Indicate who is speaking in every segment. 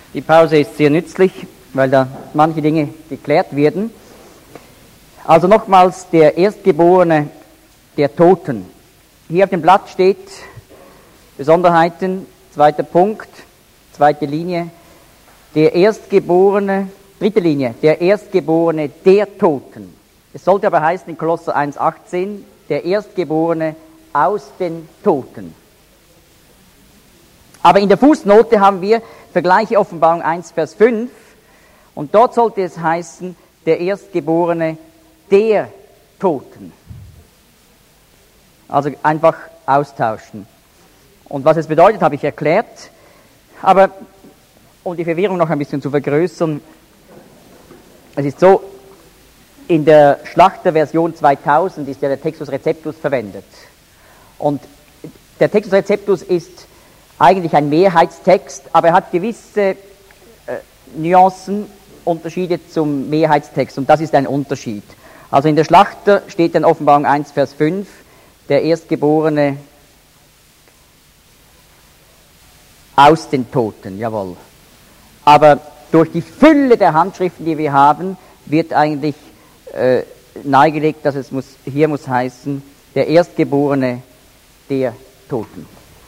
Speaker 1: Die Pause ist sehr nützlich, weil da manche Dinge geklärt werden. Also nochmals der Erstgeborene der Toten. Hier auf dem Blatt steht Besonderheiten, zweiter Punkt, zweite Linie, der Erstgeborene, dritte Linie, der Erstgeborene der Toten. Es sollte aber heißen in Kolosser 1,18, der Erstgeborene aus den Toten. Aber in der Fußnote haben wir Vergleiche Offenbarung 1, Vers 5 und dort sollte es heißen, der Erstgeborene der Toten. Also einfach austauschen. Und was es bedeutet, habe ich erklärt. Aber um die Verwirrung noch ein bisschen zu vergrößern, es ist so, in der Schlachterversion 2000 ist ja der Textus Receptus verwendet. Und der Textus Receptus ist eigentlich ein Mehrheitstext, aber er hat gewisse Nuancen, Unterschiede zum Mehrheitstext und das ist ein Unterschied. Also in der Schlachter steht dann Offenbarung 1, Vers 5, der Erstgeborene aus den Toten, jawohl. Aber durch die Fülle der Handschriften, die wir haben, wird eigentlich nahegelegt, dass hier muss heißen, der Erstgeborene der Toten.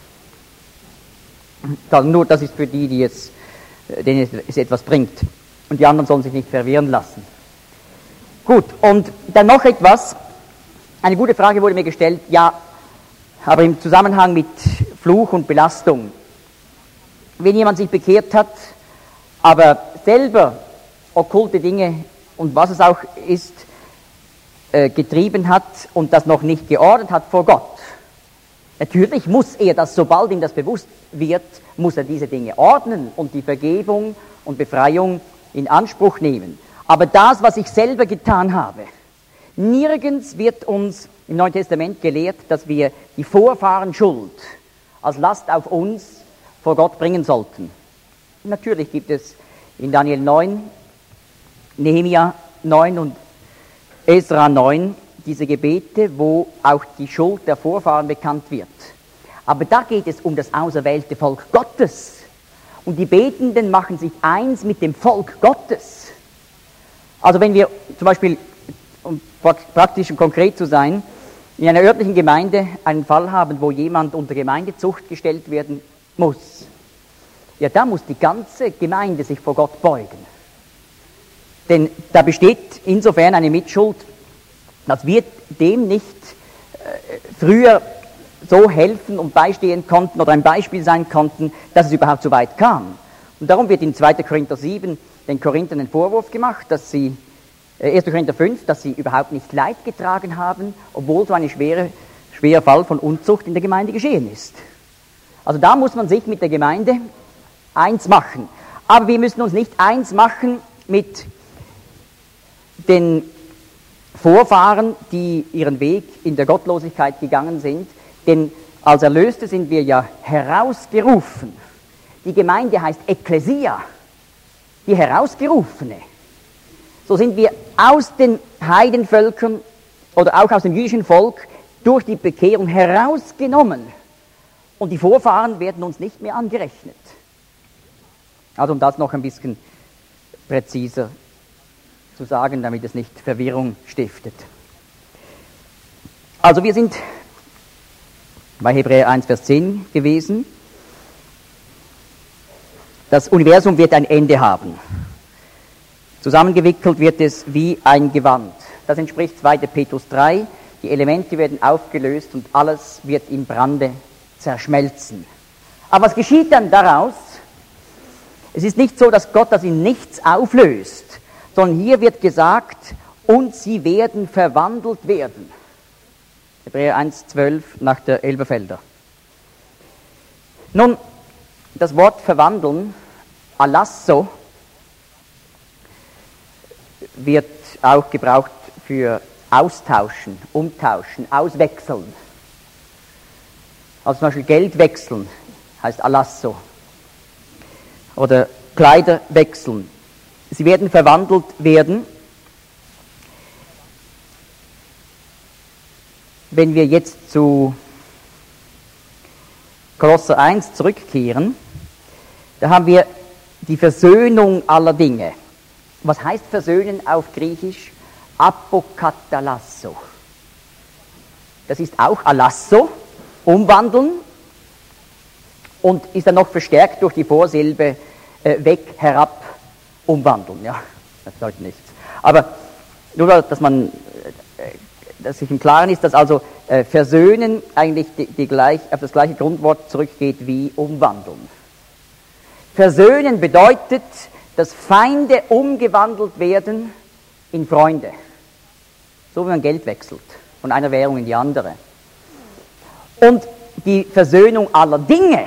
Speaker 1: Nur das ist für die, denen es etwas bringt. Und die anderen sollen sich nicht verwirren lassen. Gut, und dann noch etwas. Eine gute Frage wurde mir gestellt, ja, aber im Zusammenhang mit Fluch und Belastung. Wenn jemand sich bekehrt hat, aber selber okkulte Dinge und was es auch ist, getrieben hat und das noch nicht geordnet hat vor Gott. Natürlich muss er das, sobald ihm das bewusst wird, muss er diese Dinge ordnen und die Vergebung und Befreiung in Anspruch nehmen. Aber das, was ich selber getan habe, nirgends wird uns im Neuen Testament gelehrt, dass wir die Vorfahrenschuld als Last auf uns vor Gott bringen sollten. Natürlich gibt es in Daniel 9, Nehemia 9 und Esra 9 diese Gebete, wo auch die Schuld der Vorfahren bekannt wird. Aber da geht es um das auserwählte Volk Gottes. Und die Betenden machen sich eins mit dem Volk Gottes. Also wenn wir zum Beispiel, um praktisch und konkret zu sein, in einer örtlichen Gemeinde einen Fall haben, wo jemand unter Gemeindezucht gestellt werden muss, ja, da muss die ganze Gemeinde sich vor Gott beugen. Denn da besteht insofern eine Mitschuld, dass wir dem nicht früher so helfen und beistehen konnten oder ein Beispiel sein konnten, dass es überhaupt so weit kam. Und darum wird in 2. Korinther 7 den Korinthern den Vorwurf gemacht, dass sie, 1. Korinther 5, dass sie überhaupt nicht Leid getragen haben, obwohl so ein schwerer Fall von Unzucht in der Gemeinde geschehen ist. Also da muss man sich mit der Gemeinde eins machen. Aber wir müssen uns nicht eins machen mit den Vorfahren, die ihren Weg in der Gottlosigkeit gegangen sind, denn als Erlöste sind wir ja herausgerufen. Die Gemeinde heißt Ekklesia, die Herausgerufene. So sind wir aus den Heidenvölkern oder auch aus dem jüdischen Volk durch die Bekehrung herausgenommen. Und die Vorfahren werden uns nicht mehr angerechnet. Also um das noch ein bisschen präziser zu sagen, damit es nicht Verwirrung stiftet. Also wir sind bei Hebräer 1, Vers 10 gewesen. Das Universum wird ein Ende haben. Zusammengewickelt wird es wie ein Gewand. Das entspricht 2. Petrus 3. Die Elemente werden aufgelöst und alles wird im Brande zerschmelzen. Aber was geschieht dann daraus? Es ist nicht so, dass Gott das in nichts auflöst, sondern hier wird gesagt, und sie werden verwandelt werden. Hebräer 1,12 nach der Elberfelder. Nun, das Wort verwandeln, alasso, wird auch gebraucht für austauschen, umtauschen, auswechseln. Also zum Beispiel Geld wechseln heißt alasso. Oder Kleider wechseln. Sie werden verwandelt werden. Wenn wir jetzt zu Kolosser 1 zurückkehren, da haben wir die Versöhnung aller Dinge. Was heißt versöhnen auf Griechisch? Apokatallasso. Das ist auch Alasso, umwandeln, und ist dann noch verstärkt durch die Vorsilbe weg, herab, umwandeln. Ja, das bedeutet nichts. Aber nur, dass sich im Klaren ist, dass also versöhnen eigentlich auf das gleiche Grundwort zurückgeht wie umwandeln. Versöhnen bedeutet, dass Feinde umgewandelt werden in Freunde. So wie man Geld wechselt, von einer Währung in die andere. Und die Versöhnung aller Dinge,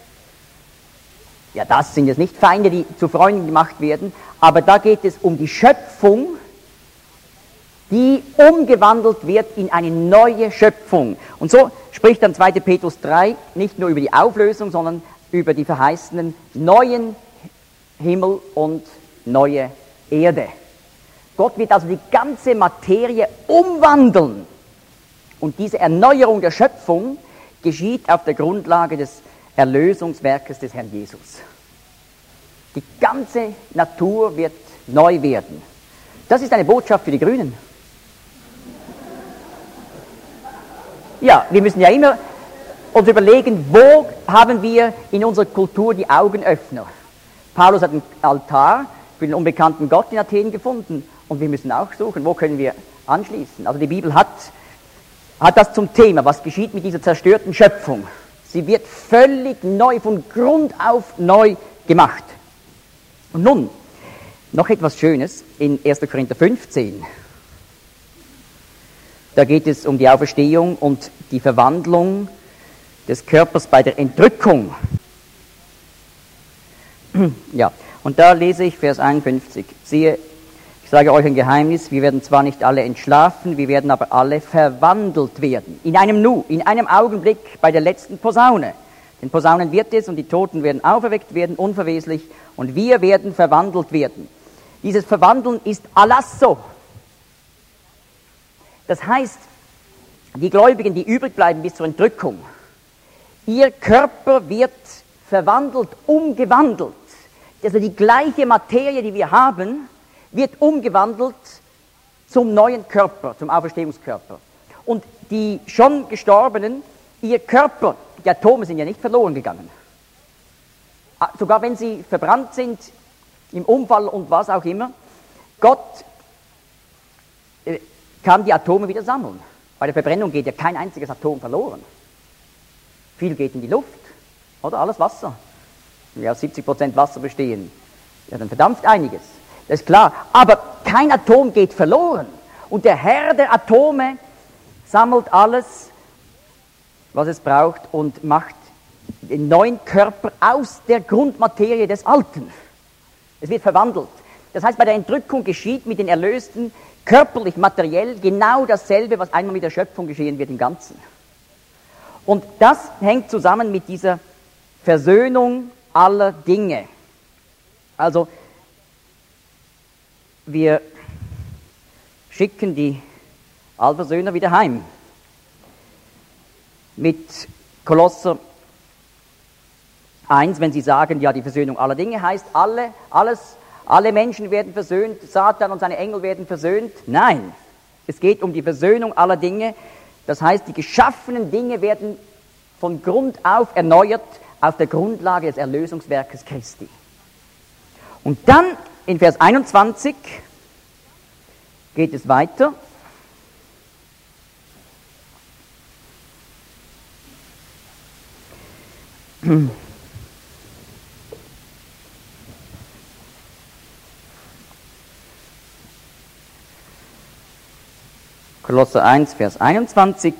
Speaker 1: ja, das sind jetzt nicht Feinde, die zu Freunden gemacht werden, aber da geht es um die Schöpfung, die umgewandelt wird in eine neue Schöpfung. Und so spricht dann 2. Petrus 3 nicht nur über die Auflösung, sondern über die verheißenen neuen Himmel und neue Erde. Gott wird also die ganze Materie umwandeln. Und diese Erneuerung der Schöpfung geschieht auf der Grundlage des Erlösungswerkes des Herrn Jesus. Die ganze Natur wird neu werden. Das ist eine Botschaft für die Grünen. Ja, wir müssen ja immer uns überlegen, wo haben wir in unserer Kultur die Augenöffner. Paulus hat einen Altar für den unbekannten Gott in Athen gefunden, und wir müssen auch suchen, wo können wir anschließen. Also die Bibel hat das zum Thema, was geschieht mit dieser zerstörten Schöpfung. Sie wird völlig neu, von Grund auf neu gemacht. Und nun, noch etwas Schönes in 1. Korinther 15. Da geht es um die Auferstehung und die Verwandlung des Körpers bei der Entrückung. Ja, und da lese ich Vers 51. Siehe, ich sage euch ein Geheimnis, wir werden zwar nicht alle entschlafen, wir werden aber alle verwandelt werden. In einem Nu, in einem Augenblick bei der letzten Posaune. Denn Posaunen wird es und die Toten werden auferweckt werden, unverweslich, und wir werden verwandelt werden. Dieses Verwandeln ist Alasso. Das heißt, die Gläubigen, die übrig bleiben bis zur Entrückung, ihr Körper wird verwandelt, umgewandelt. Also die gleiche Materie, die wir haben, wird umgewandelt zum neuen Körper, zum Auferstehungskörper. Und die schon Gestorbenen, ihr Körper, die Atome sind ja nicht verloren gegangen. Sogar wenn sie verbrannt sind, im Unfall und was auch immer, Gott kann die Atome wieder sammeln. Bei der Verbrennung geht ja kein einziges Atom verloren. Viel geht in die Luft, oder? Alles Wasser. Wenn wir aus 70% Wasser bestehen, ja, dann verdampft einiges. Das ist klar. Aber kein Atom geht verloren. Und der Herr der Atome sammelt alles, was es braucht, und macht den neuen Körper aus der Grundmaterie des Alten. Es wird verwandelt. Das heißt, bei der Entrückung geschieht mit den Erlösten körperlich, materiell genau dasselbe, was einmal mit der Schöpfung geschehen wird im Ganzen. Und das hängt zusammen mit dieser Versöhnung aller Dinge. Also, wir schicken die Allversöhner wieder heim. Mit Kolosser 1, wenn sie sagen, ja, die Versöhnung aller Dinge heißt, alle Menschen werden versöhnt, Satan und seine Engel werden versöhnt. Nein, es geht um die Versöhnung aller Dinge. Das heißt, die geschaffenen Dinge werden von Grund auf erneuert auf der Grundlage des Erlösungswerkes Christi. Und dann in Vers 21 geht es weiter. Kolosser 1, Vers 21.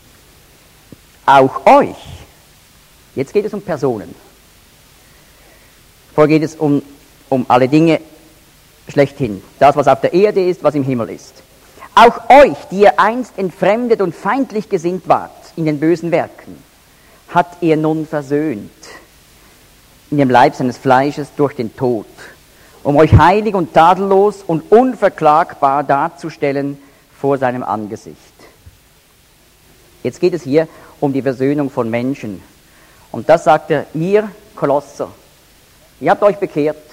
Speaker 1: Auch euch. Jetzt geht es um Personen. Vorher geht es um alle Dinge schlechthin. Das, was auf der Erde ist, was im Himmel ist. Auch euch, die ihr einst entfremdet und feindlich gesinnt wart in den bösen Werken, hat er nun versöhnt in dem Leib seines Fleisches durch den Tod, um euch heilig und tadellos und unverklagbar darzustellen vor seinem Angesicht. Jetzt geht es hier um die Versöhnung von Menschen. Und das sagt er, ihr Kolosser, ihr habt euch bekehrt,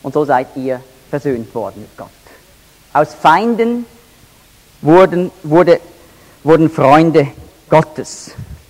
Speaker 1: und so seid ihr versöhnt worden mit Gott. Aus Feinden wurden Freunde Gottes.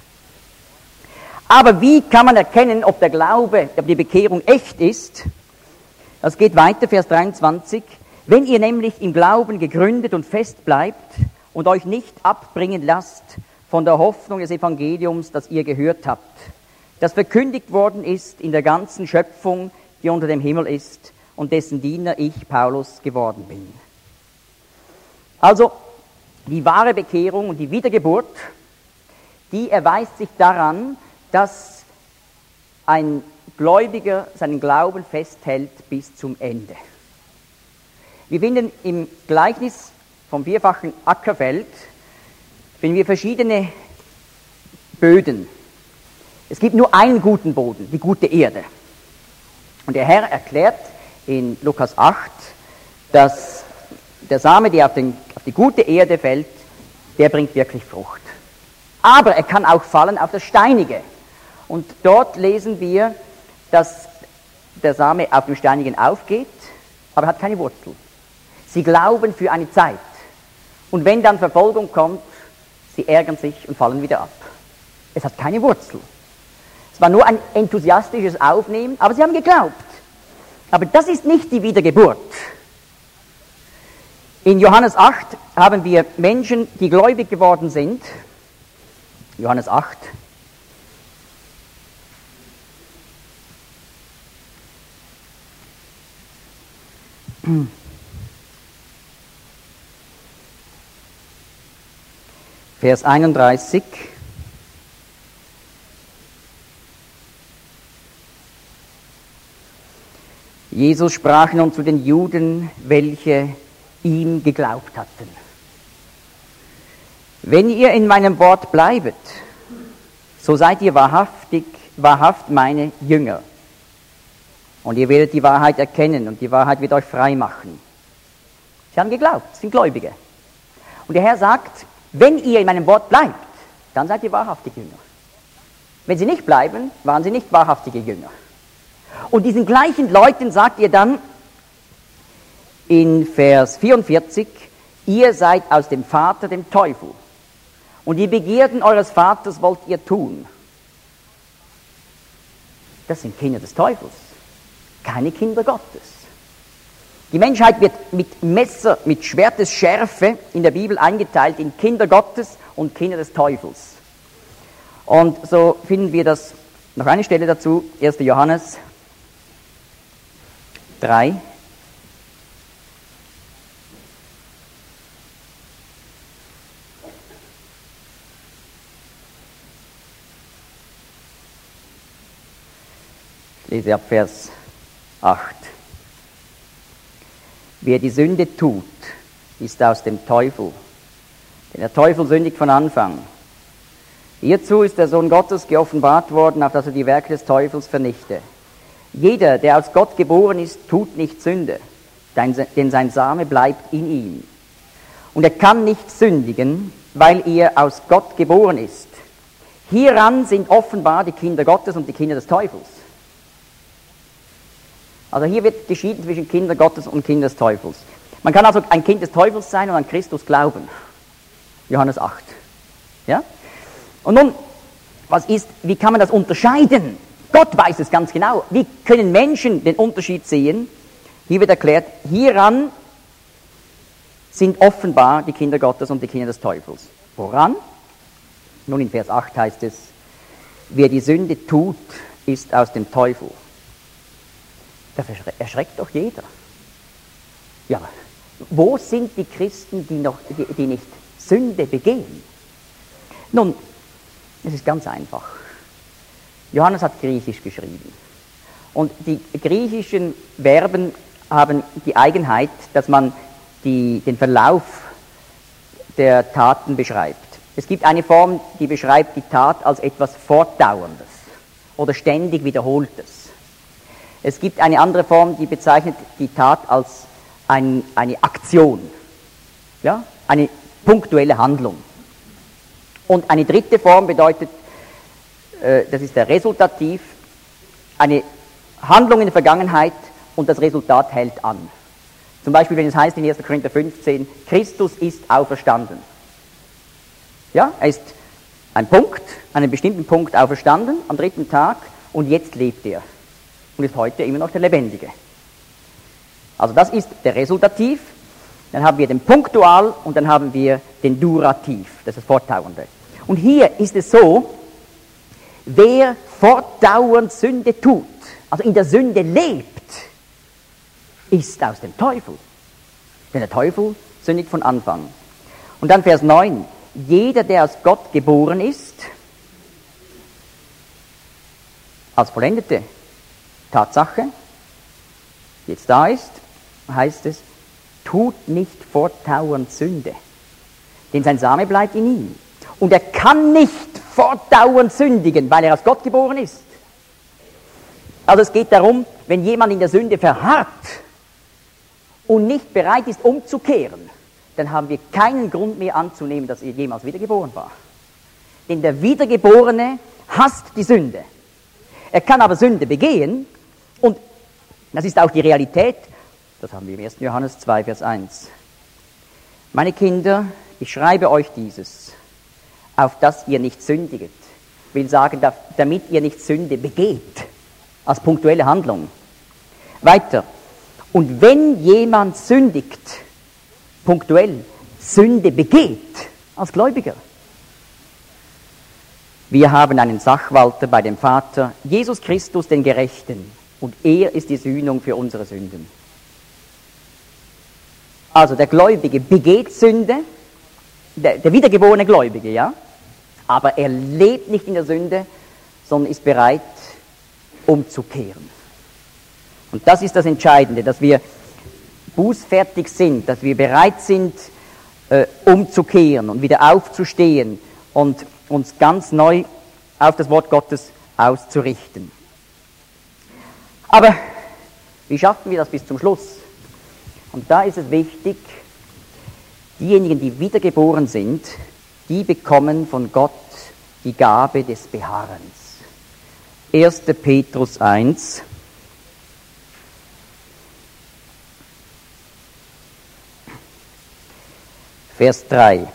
Speaker 1: Aber wie kann man erkennen, ob der Glaube, ob die Bekehrung echt ist? Das geht weiter, Vers 23. Wenn ihr nämlich im Glauben gegründet und fest bleibt und euch nicht abbringen lasst von der Hoffnung des Evangeliums, das ihr gehört habt, das verkündigt worden ist in der ganzen Schöpfung, die unter dem Himmel ist und dessen Diener ich, Paulus, geworden bin. Also, die wahre Bekehrung und die Wiedergeburt, die erweist sich daran, dass ein Gläubiger seinen Glauben festhält bis zum Ende. Wir finden im Gleichnis vom vierfachen Ackerfeld finden wir verschiedene Böden. Es gibt nur einen guten Boden, die gute Erde. Und der Herr erklärt in Lukas 8, dass der Same, der auf die gute Erde fällt, der bringt wirklich Frucht. Aber er kann auch fallen auf das Steinige. Und dort lesen wir, dass der Same auf dem Steinigen aufgeht, aber er hat keine Wurzel. Sie glauben für eine Zeit. Und wenn dann Verfolgung kommt, sie ärgern sich und fallen wieder ab. Es hat keine Wurzel. Es war nur ein enthusiastisches Aufnehmen, aber sie haben geglaubt. Aber das ist nicht die Wiedergeburt. In Johannes 8 haben wir Menschen, die gläubig geworden sind. Johannes 8. Vers 31. Jesus sprach nun zu den Juden, welche ihm geglaubt hatten. Wenn ihr in meinem Wort bleibet, so seid ihr wahrhaft meine Jünger. Und ihr werdet die Wahrheit erkennen und die Wahrheit wird euch frei machen. Sie haben geglaubt, sind Gläubige. Und der Herr sagt, wenn ihr in meinem Wort bleibt, dann seid ihr wahrhaftige Jünger. Wenn sie nicht bleiben, waren sie nicht wahrhaftige Jünger. Und diesen gleichen Leuten sagt ihr dann in Vers 44, ihr seid aus dem Vater, dem Teufel. Und die Begierden eures Vaters wollt ihr tun. Das sind Kinder des Teufels, keine Kinder Gottes. Die Menschheit wird mit Schwertesschärfe in der Bibel eingeteilt in Kinder Gottes und Kinder des Teufels. Und so finden wir das, noch eine Stelle dazu, 1. Johannes 3. Ich lese ab Vers 8. Wer die Sünde tut, ist aus dem Teufel, denn der Teufel sündigt von Anfang. Hierzu ist der Sohn Gottes geoffenbart worden, auf dass er die Werke des Teufels vernichte. Jeder, der aus Gott geboren ist, tut nicht Sünde, denn sein Same bleibt in ihm. Und er kann nicht sündigen, weil er aus Gott geboren ist. Hieran sind offenbar die Kinder Gottes und die Kinder des Teufels. Also hier wird geschieden zwischen Kinder Gottes und Kinder des Teufels. Man kann also ein Kind des Teufels sein und an Christus glauben. Johannes 8. Ja? Und nun, wie kann man das unterscheiden? Gott weiß es ganz genau. Wie können Menschen den Unterschied sehen? Hier wird erklärt, hieran sind offenbar die Kinder Gottes und die Kinder des Teufels. Woran? Nun in Vers 8 heißt es, wer die Sünde tut, ist aus dem Teufel. Das erschreckt doch jeder. Ja, wo sind die Christen, die nicht Sünde begehen? Nun, es ist ganz einfach. Johannes hat Griechisch geschrieben. Und die griechischen Verben haben die Eigenheit, dass man den Verlauf der Taten beschreibt. Es gibt eine Form, die beschreibt die Tat als etwas Fortdauerndes oder ständig Wiederholtes. Es gibt eine andere Form, die bezeichnet die Tat als eine Aktion, ja? Eine punktuelle Handlung. Und eine dritte Form bedeutet, das ist der Resultativ, eine Handlung in der Vergangenheit und das Resultat hält an. Zum Beispiel, wenn es heißt in 1. Korinther 15, Christus ist auferstanden. Ja, er ist an einem bestimmten Punkt auferstanden, am 3. Tag, und jetzt lebt er. Und ist heute immer noch der Lebendige. Also das ist der Resultativ. Dann haben wir den Punktual und dann haben wir den Durativ, das ist das Fortdauernde. Und hier ist es so, wer fortdauernd Sünde tut, also in der Sünde lebt, ist aus dem Teufel. Denn der Teufel sündigt von Anfang. Und dann Vers 9. Jeder, der aus Gott geboren ist, als vollendete Tatsache, jetzt da ist, heißt es, tut nicht fortdauernd Sünde. Denn sein Same bleibt in ihm. Und er kann nicht fortdauernd sündigen, weil er aus Gott geboren ist. Also es geht darum, wenn jemand in der Sünde verharrt und nicht bereit ist, umzukehren, dann haben wir keinen Grund mehr anzunehmen, dass er jemals wiedergeboren war. Denn der Wiedergeborene hasst die Sünde. Er kann aber Sünde begehen und das ist auch die Realität. Das haben wir im 1. Johannes 2, Vers 1. Meine Kinder, ich schreibe euch dieses, auf dass ihr nicht sündiget. Will sagen, damit ihr nicht Sünde begeht, als punktuelle Handlung. Weiter. Und wenn jemand sündigt, punktuell Sünde begeht, als Gläubiger. Wir haben einen Sachwalter bei dem Vater, Jesus Christus, den Gerechten, und er ist die Sühnung für unsere Sünden. Also der Gläubige begeht Sünde, der wiedergeborene Gläubige, ja, aber er lebt nicht in der Sünde, sondern ist bereit, umzukehren. Und das ist das Entscheidende, dass wir bußfertig sind, dass wir bereit sind, umzukehren und wieder aufzustehen und uns ganz neu auf das Wort Gottes auszurichten. Aber wie schaffen wir das bis zum Schluss? Und da ist es wichtig, diejenigen, die wiedergeboren sind, die bekommen von Gott die Gabe des Beharrens. 1. Petrus 1, Vers 3.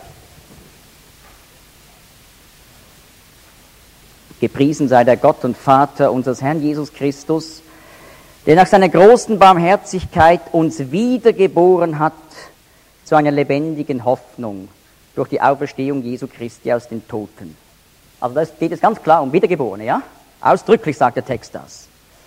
Speaker 1: Gepriesen sei der Gott und Vater unseres Herrn Jesus Christus, der nach seiner großen Barmherzigkeit uns wiedergeboren hat zu einer lebendigen Hoffnung durch die Auferstehung Jesu Christi aus den Toten. Also da geht es ganz klar um Wiedergeborene, ja? Ausdrücklich sagt der Text das.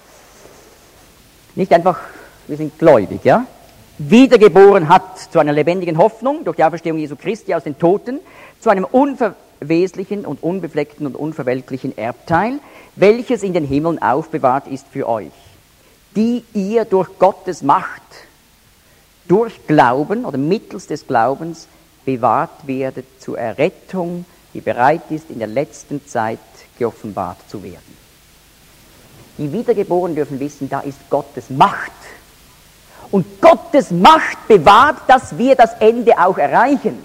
Speaker 1: Nicht einfach, wir sind gläubig, ja? Wiedergeboren hat zu einer lebendigen Hoffnung durch die Auferstehung Jesu Christi aus den Toten, zu einem unverweslichen und unbefleckten und unverwelklichen Erbteil, welches in den Himmeln aufbewahrt ist für euch, die ihr durch Gottes Macht, durch Glauben oder mittels des Glaubens bewahrt werdet zur Errettung, die bereit ist, in der letzten Zeit geoffenbart zu werden. Die Wiedergeborenen dürfen wissen, da ist Gottes Macht. Und Gottes Macht bewahrt, dass wir das Ende auch erreichen.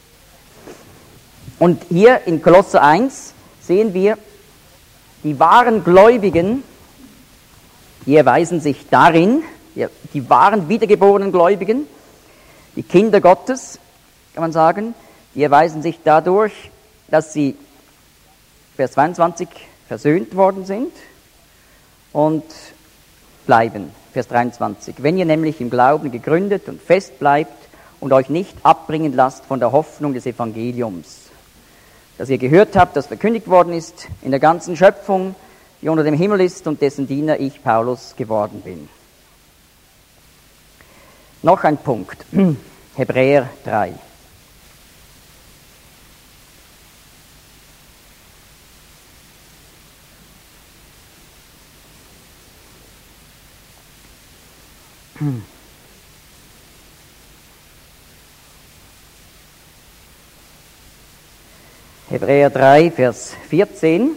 Speaker 1: Und hier in Kolosser 1 sehen wir, die wahren Gläubigen, die erweisen sich darin, die wahren wiedergeborenen Gläubigen, die Kinder Gottes, kann man sagen, die erweisen sich dadurch, dass sie, Vers 22, versöhnt worden sind und bleiben. Vers 23. Wenn ihr nämlich im Glauben gegründet und fest bleibt und euch nicht abbringen lasst von der Hoffnung des Evangeliums, das ihr gehört habt, das verkündigt worden ist in der ganzen Schöpfung, die unter dem Himmel ist und dessen Diener ich, Paulus, geworden bin. Noch ein Punkt. Hebräer 3. Hebräer 3, Vers 14.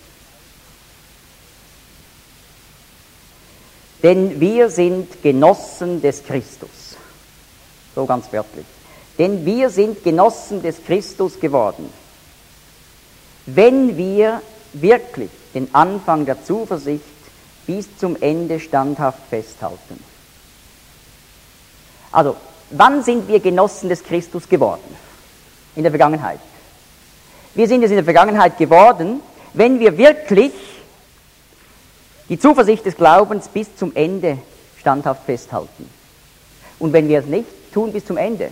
Speaker 1: Denn wir sind Genossen des Christus. So ganz wörtlich. Denn wir sind Genossen des Christus geworden, wenn wir wirklich den Anfang der Zuversicht bis zum Ende standhaft festhalten. Also, wann sind wir Genossen des Christus geworden? In der Vergangenheit. Wir sind es in der Vergangenheit geworden, wenn wir wirklich die Zuversicht des Glaubens bis zum Ende standhaft festhalten. Und wenn wir es nicht tun bis zum Ende,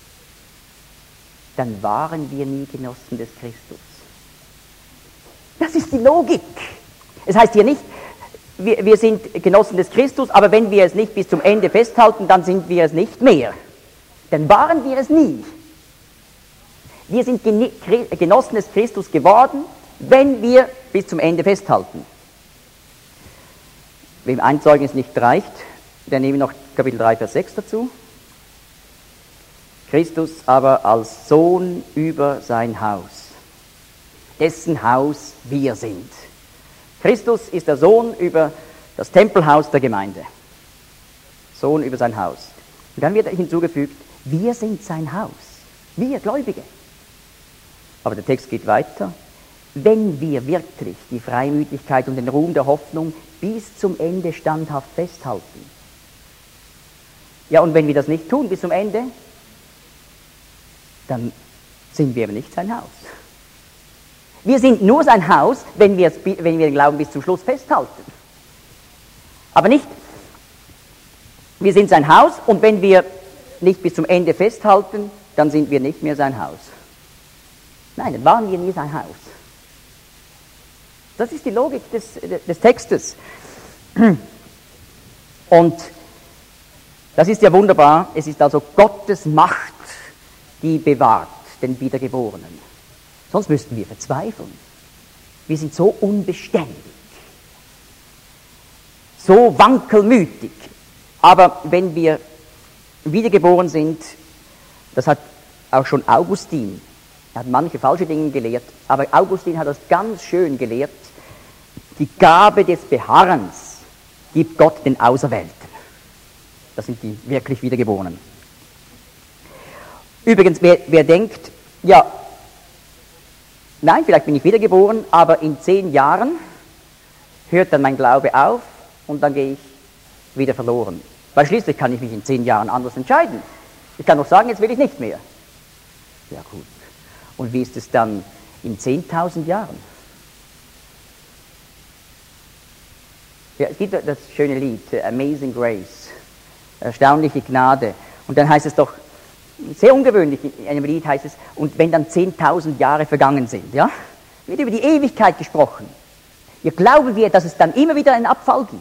Speaker 1: dann waren wir nie Genossen des Christus. Das ist die Logik. Es heißt hier nicht, wir sind Genossen des Christus, aber wenn wir es nicht bis zum Ende festhalten, dann sind wir es nicht mehr. Dann waren wir es nie. Wir sind Genossen des Christus geworden, wenn wir bis zum Ende festhalten. Wem ein Zeugnis nicht reicht, der nehme noch Kapitel 3, Vers 6 dazu. Christus aber als Sohn über sein Haus, dessen Haus wir sind. Christus ist der Sohn über das Tempelhaus der Gemeinde. Sohn über sein Haus. Und dann wird hinzugefügt, wir sind sein Haus. Wir Gläubige. Aber der Text geht weiter. Wenn wir wirklich die Freimütigkeit und den Ruhm der Hoffnung bis zum Ende standhaft festhalten. Ja, und wenn wir das nicht tun bis zum Ende, dann sind wir aber nicht sein Haus. Wir sind nur sein Haus, wenn wir den Glauben bis zum Schluss festhalten. Aber nicht, wir sind sein Haus und wenn wir nicht bis zum Ende festhalten, dann sind wir nicht mehr sein Haus. Nein, dann waren wir nie sein Haus. Das ist die Logik des Textes. Und das ist ja wunderbar. Es ist also Gottes Macht, die bewahrt den Wiedergeborenen. Sonst müssten wir verzweifeln. Wir sind so unbeständig, so wankelmütig. Aber wenn wir wiedergeboren sind, das hat auch schon Augustin, er hat manche falsche Dinge gelehrt, aber Augustin hat das ganz schön gelehrt, die Gabe des Beharrens gibt Gott den Auserwählten. Das sind die wirklich Wiedergeborenen. Übrigens, wer denkt, ja, nein, vielleicht bin ich wiedergeboren, aber in 10 Jahren hört dann mein Glaube auf und dann gehe ich wieder verloren. Weil schließlich kann ich mich in 10 Jahren anders entscheiden. Ich kann doch sagen, jetzt will ich nicht mehr. Ja gut. Und wie ist es dann in 10.000 Jahren? Ja, es gibt das schöne Lied, Amazing Grace, erstaunliche Gnade. Und dann heißt es doch, sehr ungewöhnlich, in einem Lied heißt es, und wenn dann 10.000 Jahre vergangen sind, ja, wird über die Ewigkeit gesprochen. Ja, glauben wir, dass es dann immer wieder einen Abfall gibt.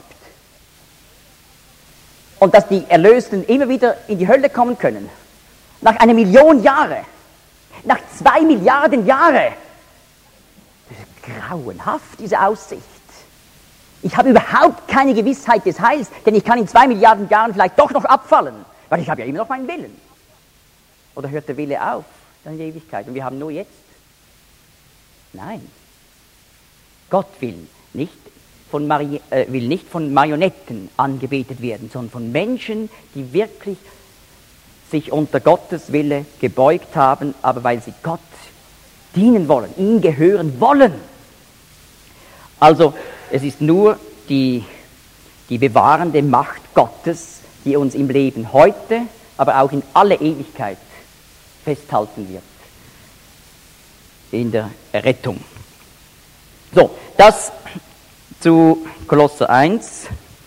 Speaker 1: Und dass die Erlösten immer wieder in die Hölle kommen können. Nach 1 Million Jahre. Nach 2 Milliarden Jahre. Das ist grauenhaft, diese Aussicht. Ich habe überhaupt keine Gewissheit des Heils, denn ich kann in 2 Milliarden Jahren vielleicht doch noch abfallen, weil ich habe ja immer noch meinen Willen. Oder hört der Wille auf, dann in der Ewigkeit, und wir haben nur jetzt? Nein. Gott will nicht von Marionetten angebetet werden, sondern von Menschen, die wirklich sich unter Gottes Wille gebeugt haben, aber weil sie Gott dienen wollen, ihm gehören wollen. Also es ist nur die bewahrende Macht Gottes, die uns im Leben heute, aber auch in alle Ewigkeit festhalten wird. In der Errettung. So, das zu Kolosser 1.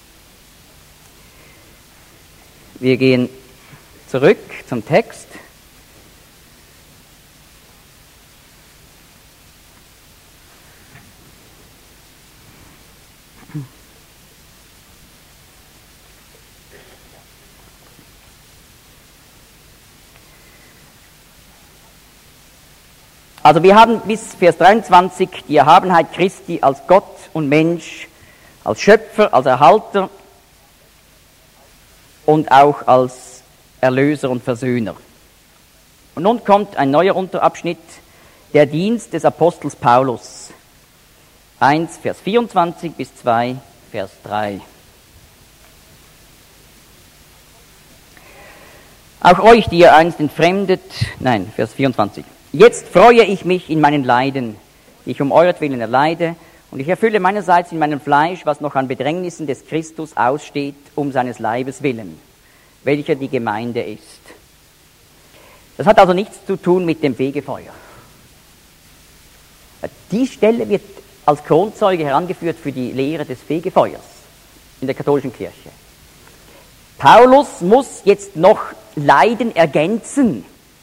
Speaker 1: Wir gehen zurück zum Text. Also wir haben bis Vers 23 die Erhabenheit Christi als Gott und Mensch, als Schöpfer, als Erhalter und auch als Erlöser und Versöhner. Und nun kommt ein neuer Unterabschnitt, der Dienst des Apostels Paulus. 1, Vers 24 bis 2, Vers 3. Auch euch, die ihr einst entfremdet, Vers 24. Jetzt freue ich mich in meinen Leiden, die ich um euretwillen erleide, und ich erfülle meinerseits in meinem Fleisch, was noch an Bedrängnissen des Christus aussteht, um seines Leibes willen, welcher die Gemeinde ist. Das hat also nichts zu tun mit dem Fegefeuer. Die Stelle wird als Kronzeuge herangeführt für die Lehre des Fegefeuers in der katholischen Kirche. Paulus muss jetzt noch Leiden ergänzen.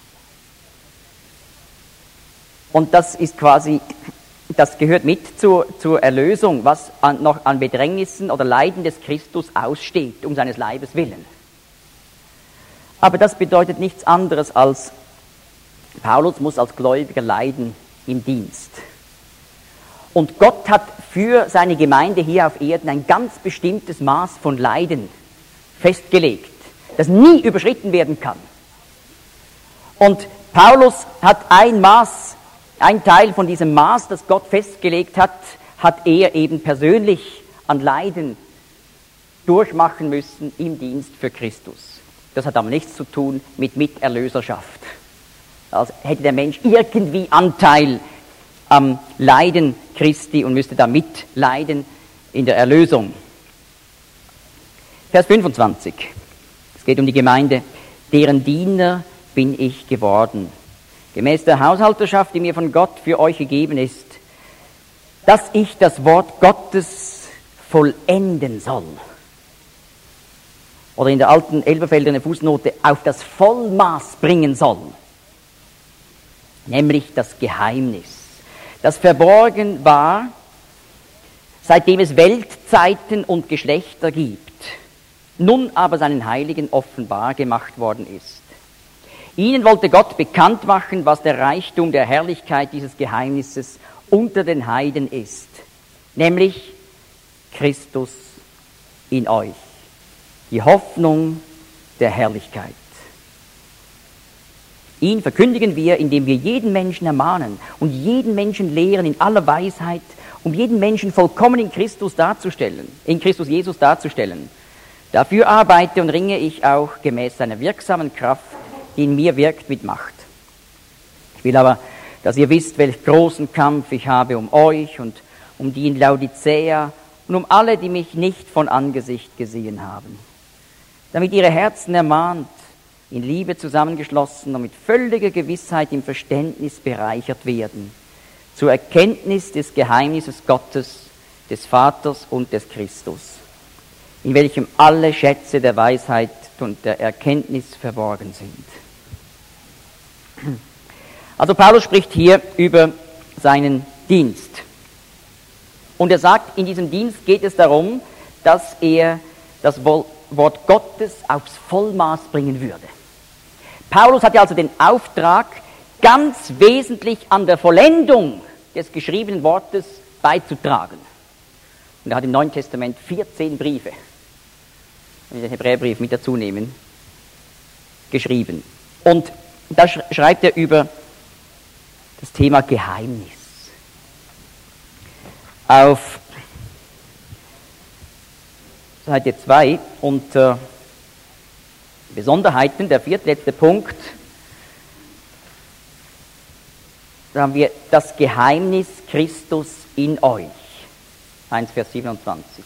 Speaker 1: Und das ist quasi, das gehört mit zur Erlösung, was noch an Bedrängnissen oder Leiden des Christus aussteht, um seines Leibes willen. Aber das bedeutet nichts anderes als, Paulus muss als Gläubiger leiden im Dienst. Und Gott hat für seine Gemeinde hier auf Erden ein ganz bestimmtes Maß von Leiden festgelegt, das nie überschritten werden kann. Und Paulus hat ein Teil von diesem Maß, das Gott festgelegt hat, hat er eben persönlich an Leiden durchmachen müssen im Dienst für Christus. Das hat aber nichts zu tun mit Miterlöserschaft. Also hätte der Mensch irgendwie Anteil am Leiden Christi und müsste da mitleiden in der Erlösung. Vers 25. Es geht um die Gemeinde. Deren Diener bin ich geworden, gemäß der Haushalterschaft, die mir von Gott für euch gegeben ist, dass ich das Wort Gottes vollenden soll. Oder in der alten Elberfelder Fußnote, auf das Vollmaß bringen soll. Nämlich das Geheimnis, das verborgen war, seitdem es Weltzeiten und Geschlechter gibt, nun aber seinen Heiligen offenbar gemacht worden ist. Ihnen wollte Gott bekannt machen, was der Reichtum der Herrlichkeit dieses Geheimnisses unter den Heiden ist, nämlich Christus in euch, die Hoffnung der Herrlichkeit. Ihn verkündigen wir, indem wir jeden Menschen ermahnen und jeden Menschen lehren in aller Weisheit, um jeden Menschen vollkommen in Christus Jesus darzustellen. Dafür arbeite und ringe ich auch gemäß seiner wirksamen Kraft, die in mir wirkt, mit Macht. Ich will aber, dass ihr wisst, welch großen Kampf ich habe um euch und um die in Laodicea und um alle, die mich nicht von Angesicht gesehen haben, damit ihre Herzen ermahnt, in Liebe zusammengeschlossen und mit völliger Gewissheit im Verständnis bereichert werden, zur Erkenntnis des Geheimnisses Gottes, des Vaters und des Christus, in welchem alle Schätze der Weisheit und der Erkenntnis verborgen sind. Also Paulus spricht hier über seinen Dienst. Und er sagt, in diesem Dienst geht es darum, dass er das Wort Gottes aufs Vollmaß bringen würde. Paulus hatte also den Auftrag, ganz wesentlich an der Vollendung des geschriebenen Wortes beizutragen. Und er hat im Neuen Testament 14 Briefe, wenn wir den Hebräerbrief mit dazu nehmen, geschrieben. Und da schreibt er über das Thema Geheimnis. Auf Seite 2 unter Besonderheiten, der viertletzte Punkt, da haben wir das Geheimnis Christus in euch. 1 Vers 27.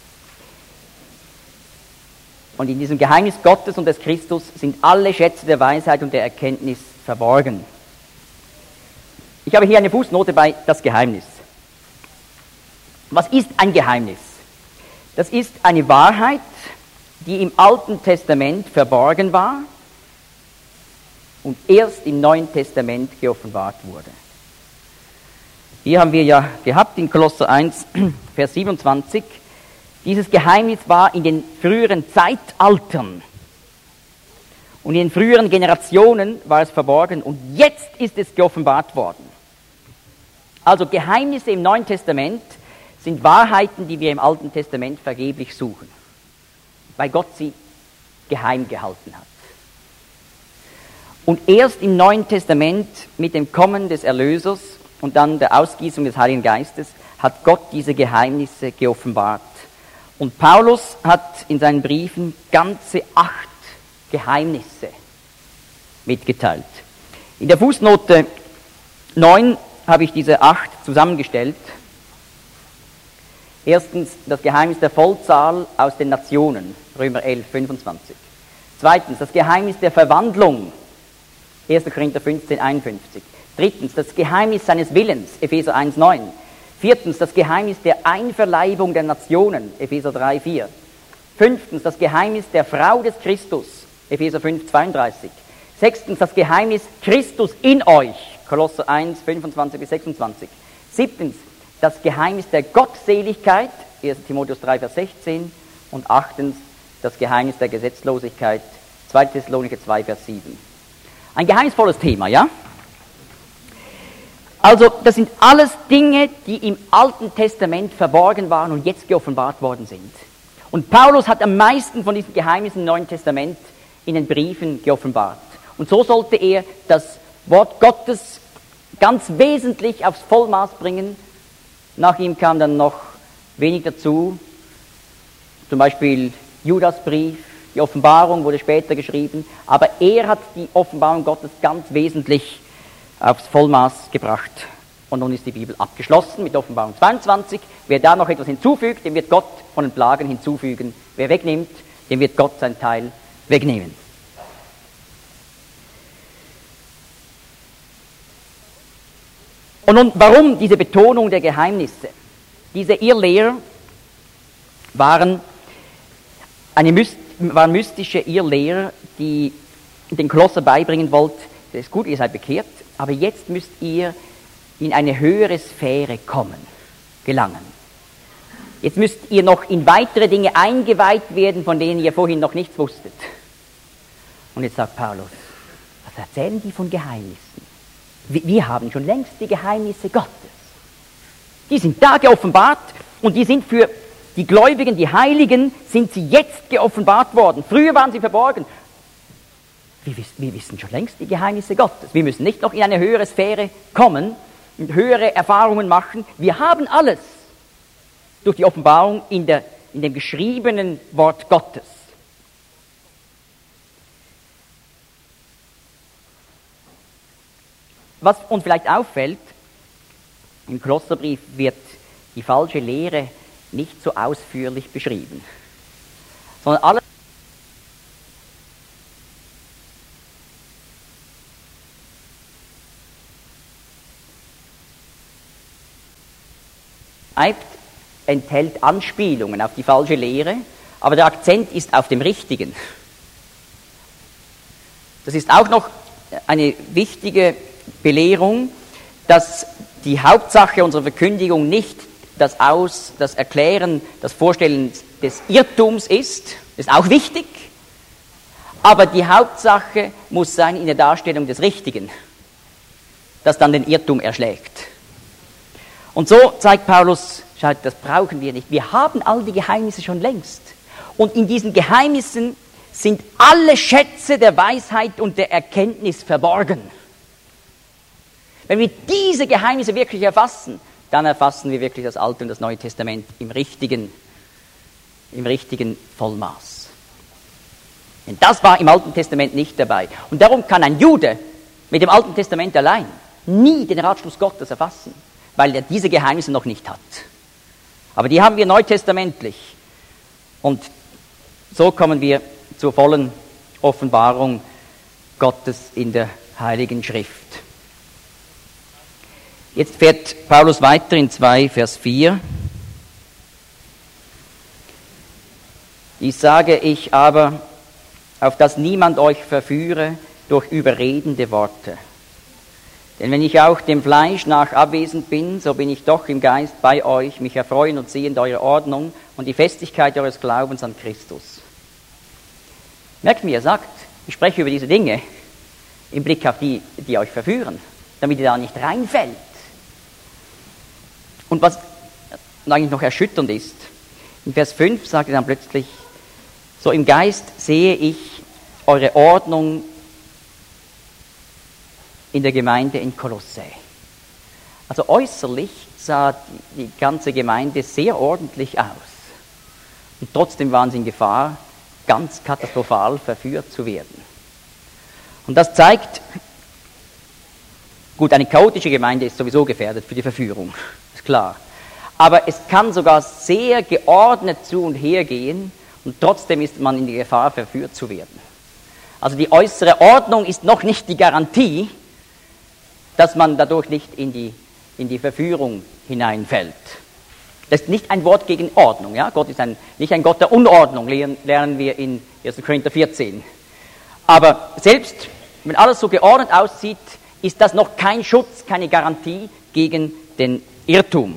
Speaker 1: Und in diesem Geheimnis Gottes und des Christus sind alle Schätze der Weisheit und der Erkenntnis verborgen. Ich habe hier eine Fußnote bei das Geheimnis. Was ist ein Geheimnis? Das ist eine Wahrheit, die im Alten Testament verborgen war und erst im Neuen Testament geoffenbart wurde. Hier haben wir ja gehabt in Kolosser 1, Vers 27, dieses Geheimnis war in den früheren Zeitaltern und in den früheren Generationen war es verborgen und jetzt ist es geoffenbart worden. Also Geheimnisse im Neuen Testament sind Wahrheiten, die wir im Alten Testament vergeblich suchen, weil Gott sie geheim gehalten hat. Und erst im Neuen Testament mit dem Kommen des Erlösers und dann der Ausgießung des Heiligen Geistes hat Gott diese Geheimnisse geoffenbart. Und Paulus hat in seinen Briefen ganze 8 Geheimnisse mitgeteilt. In der Fußnote 9 habe ich diese 8 zusammengestellt. Erstens das Geheimnis der Vollzahl aus den Nationen, Römer 11, 25. Zweitens, das Geheimnis der Verwandlung. 1. Korinther 15, 51. Drittens, das Geheimnis seines Willens. Epheser 1, 9. Viertens, das Geheimnis der Einverleibung der Nationen. Epheser 3, 4. Fünftens, das Geheimnis der Frau des Christus. Epheser 5, 32. Sechstens, das Geheimnis Christus in euch. Kolosser 1, 25 bis 26. Siebtens, das Geheimnis der Gottseligkeit. 1. Timotheus 3, Vers 16. Und achtens, das Geheimnis der Gesetzlosigkeit. 2. Thessalonicher 2, Vers 7. Ein geheimnisvolles Thema, ja? Also, das sind alles Dinge, die im Alten Testament verborgen waren und jetzt geoffenbart worden sind. Und Paulus hat am meisten von diesen Geheimnissen im Neuen Testament in den Briefen geoffenbart. Und so sollte er das Wort Gottes ganz wesentlich aufs Vollmaß bringen. Nach ihm kam dann noch wenig dazu, zum Beispiel Judasbrief, die Offenbarung wurde später geschrieben, aber er hat die Offenbarung Gottes ganz wesentlich aufs Vollmaß gebracht. Und nun ist die Bibel abgeschlossen mit Offenbarung 22. Wer da noch etwas hinzufügt, dem wird Gott von den Plagen hinzufügen. Wer wegnimmt, dem wird Gott sein Teil wegnehmen. Und nun, warum diese Betonung der Geheimnisse? Diese Irrlehrer waren mystische Irrlehrer, die den Kolosser beibringen wollten, das ist gut, ihr seid bekehrt, aber jetzt müsst ihr in eine höhere Sphäre gelangen. Jetzt müsst ihr noch in weitere Dinge eingeweiht werden, von denen ihr vorhin noch nichts wusstet. Und jetzt sagt Paulus, was erzählen die von Geheimnissen? Wir haben schon längst die Geheimnisse Gottes. Die sind da geoffenbart und die sind für die Gläubigen, die Heiligen, sind sie jetzt geoffenbart worden. Früher waren sie verborgen. Wir wissen schon längst die Geheimnisse Gottes. Wir müssen nicht noch in eine höhere Sphäre kommen und höhere Erfahrungen machen. Wir haben alles durch die Offenbarung in dem geschriebenen Wort Gottes. Was uns vielleicht auffällt, im Kolosserbrief wird die falsche Lehre nicht so ausführlich beschrieben, sondern alles enthält Anspielungen auf die falsche Lehre, aber der Akzent ist auf dem Richtigen. Das ist auch noch eine wichtige Belehrung, dass die Hauptsache unserer Verkündigung nicht das Erklären, das Vorstellen des Irrtums ist. Das ist auch wichtig, aber die Hauptsache muss sein in der Darstellung des Richtigen, das dann den Irrtum erschlägt. Und so zeigt Paulus, schaut, das brauchen wir nicht. Wir haben all die Geheimnisse schon längst. Und in diesen Geheimnissen sind alle Schätze der Weisheit und der Erkenntnis verborgen. Wenn wir diese Geheimnisse wirklich erfassen, dann erfassen wir wirklich das Alte und das Neue Testament im richtigen Vollmaß. Denn das war im Alten Testament nicht dabei. Und darum kann ein Jude mit dem Alten Testament allein nie den Ratschluss Gottes erfassen, weil er diese Geheimnisse noch nicht hat. Aber die haben wir neutestamentlich. Und so kommen wir zur vollen Offenbarung Gottes in der Heiligen Schrift. Jetzt fährt Paulus weiter in 2, Vers 4. Dies sage ich aber, auf dass niemand euch verführe durch überredende Worte. Denn wenn ich auch dem Fleisch nach abwesend bin, so bin ich doch im Geist bei euch, mich erfreuen und sehend eure Ordnung und die Festigkeit eures Glaubens an Christus. Merkt mir, er sagt, ich spreche über diese Dinge im Blick auf die euch verführen, damit ihr da nicht reinfällt. Und was eigentlich noch erschütternd ist, in Vers 5 sagt er dann plötzlich, so im Geist sehe ich eure Ordnung in der Gemeinde in Kolossä. Also äußerlich sah die ganze Gemeinde sehr ordentlich aus. Und trotzdem waren sie in Gefahr, ganz katastrophal verführt zu werden. Und das zeigt, gut, eine chaotische Gemeinde ist sowieso gefährdet für die Verführung, ist klar. Aber es kann sogar sehr geordnet zu und her gehen und trotzdem ist man in die Gefahr, verführt zu werden. Also die äußere Ordnung ist noch nicht die Garantie, dass man dadurch nicht in die Verführung hineinfällt. Das ist nicht ein Wort gegen Ordnung. Ja? Gott ist nicht ein Gott der Unordnung, lernen wir in 1. Korinther 14. Aber selbst wenn alles so geordnet aussieht, ist das noch kein Schutz, keine Garantie gegen den Irrtum.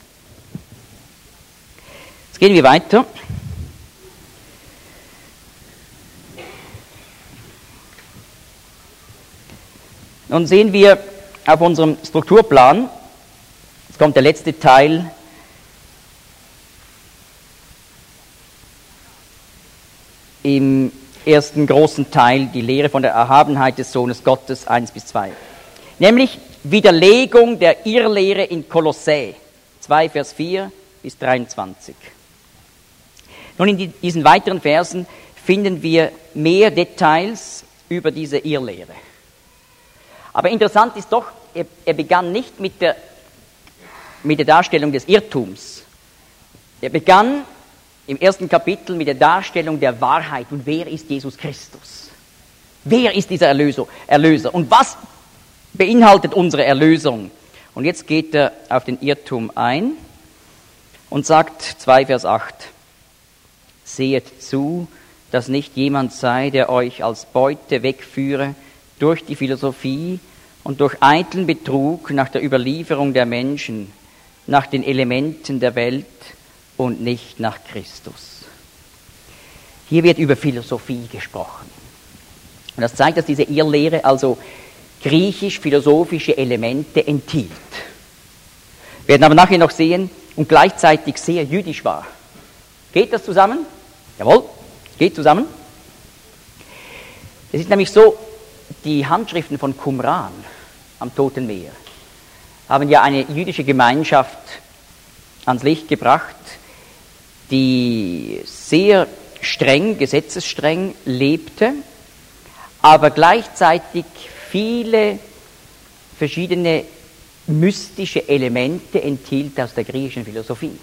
Speaker 1: Jetzt gehen wir weiter. Nun sehen wir auf unserem Strukturplan, jetzt kommt der letzte Teil, im ersten großen Teil die Lehre von der Erhabenheit des Sohnes Gottes 1-2. Nämlich Widerlegung der Irrlehre in Kolossä 2, Vers 4 bis 23. Nun, in diesen weiteren Versen finden wir mehr Details über diese Irrlehre. Aber interessant ist doch, er begann nicht mit der Darstellung des Irrtums. Er begann im ersten Kapitel mit der Darstellung der Wahrheit. Und wer ist Jesus Christus? Wer ist dieser Erlöser? Und was beinhaltet unsere Erlösung? Und jetzt geht er auf den Irrtum ein und sagt 2 Vers 8, sehet zu, dass nicht jemand sei, der euch als Beute wegführe durch die Philosophie und durch eitlen Betrug nach der Überlieferung der Menschen, nach den Elementen der Welt und nicht nach Christus. Hier wird über Philosophie gesprochen. Und das zeigt, dass diese Irrlehre also griechisch-philosophische Elemente enthielt. Wir werden aber nachher noch sehen, und gleichzeitig sehr jüdisch war. Geht das zusammen? Jawohl, es geht zusammen. Es ist nämlich so, die Handschriften von Qumran am Toten Meer haben ja eine jüdische Gemeinschaft ans Licht gebracht, die sehr streng, gesetzesstreng lebte, aber gleichzeitig viele verschiedene mystische Elemente enthielt aus der griechischen Philosophie.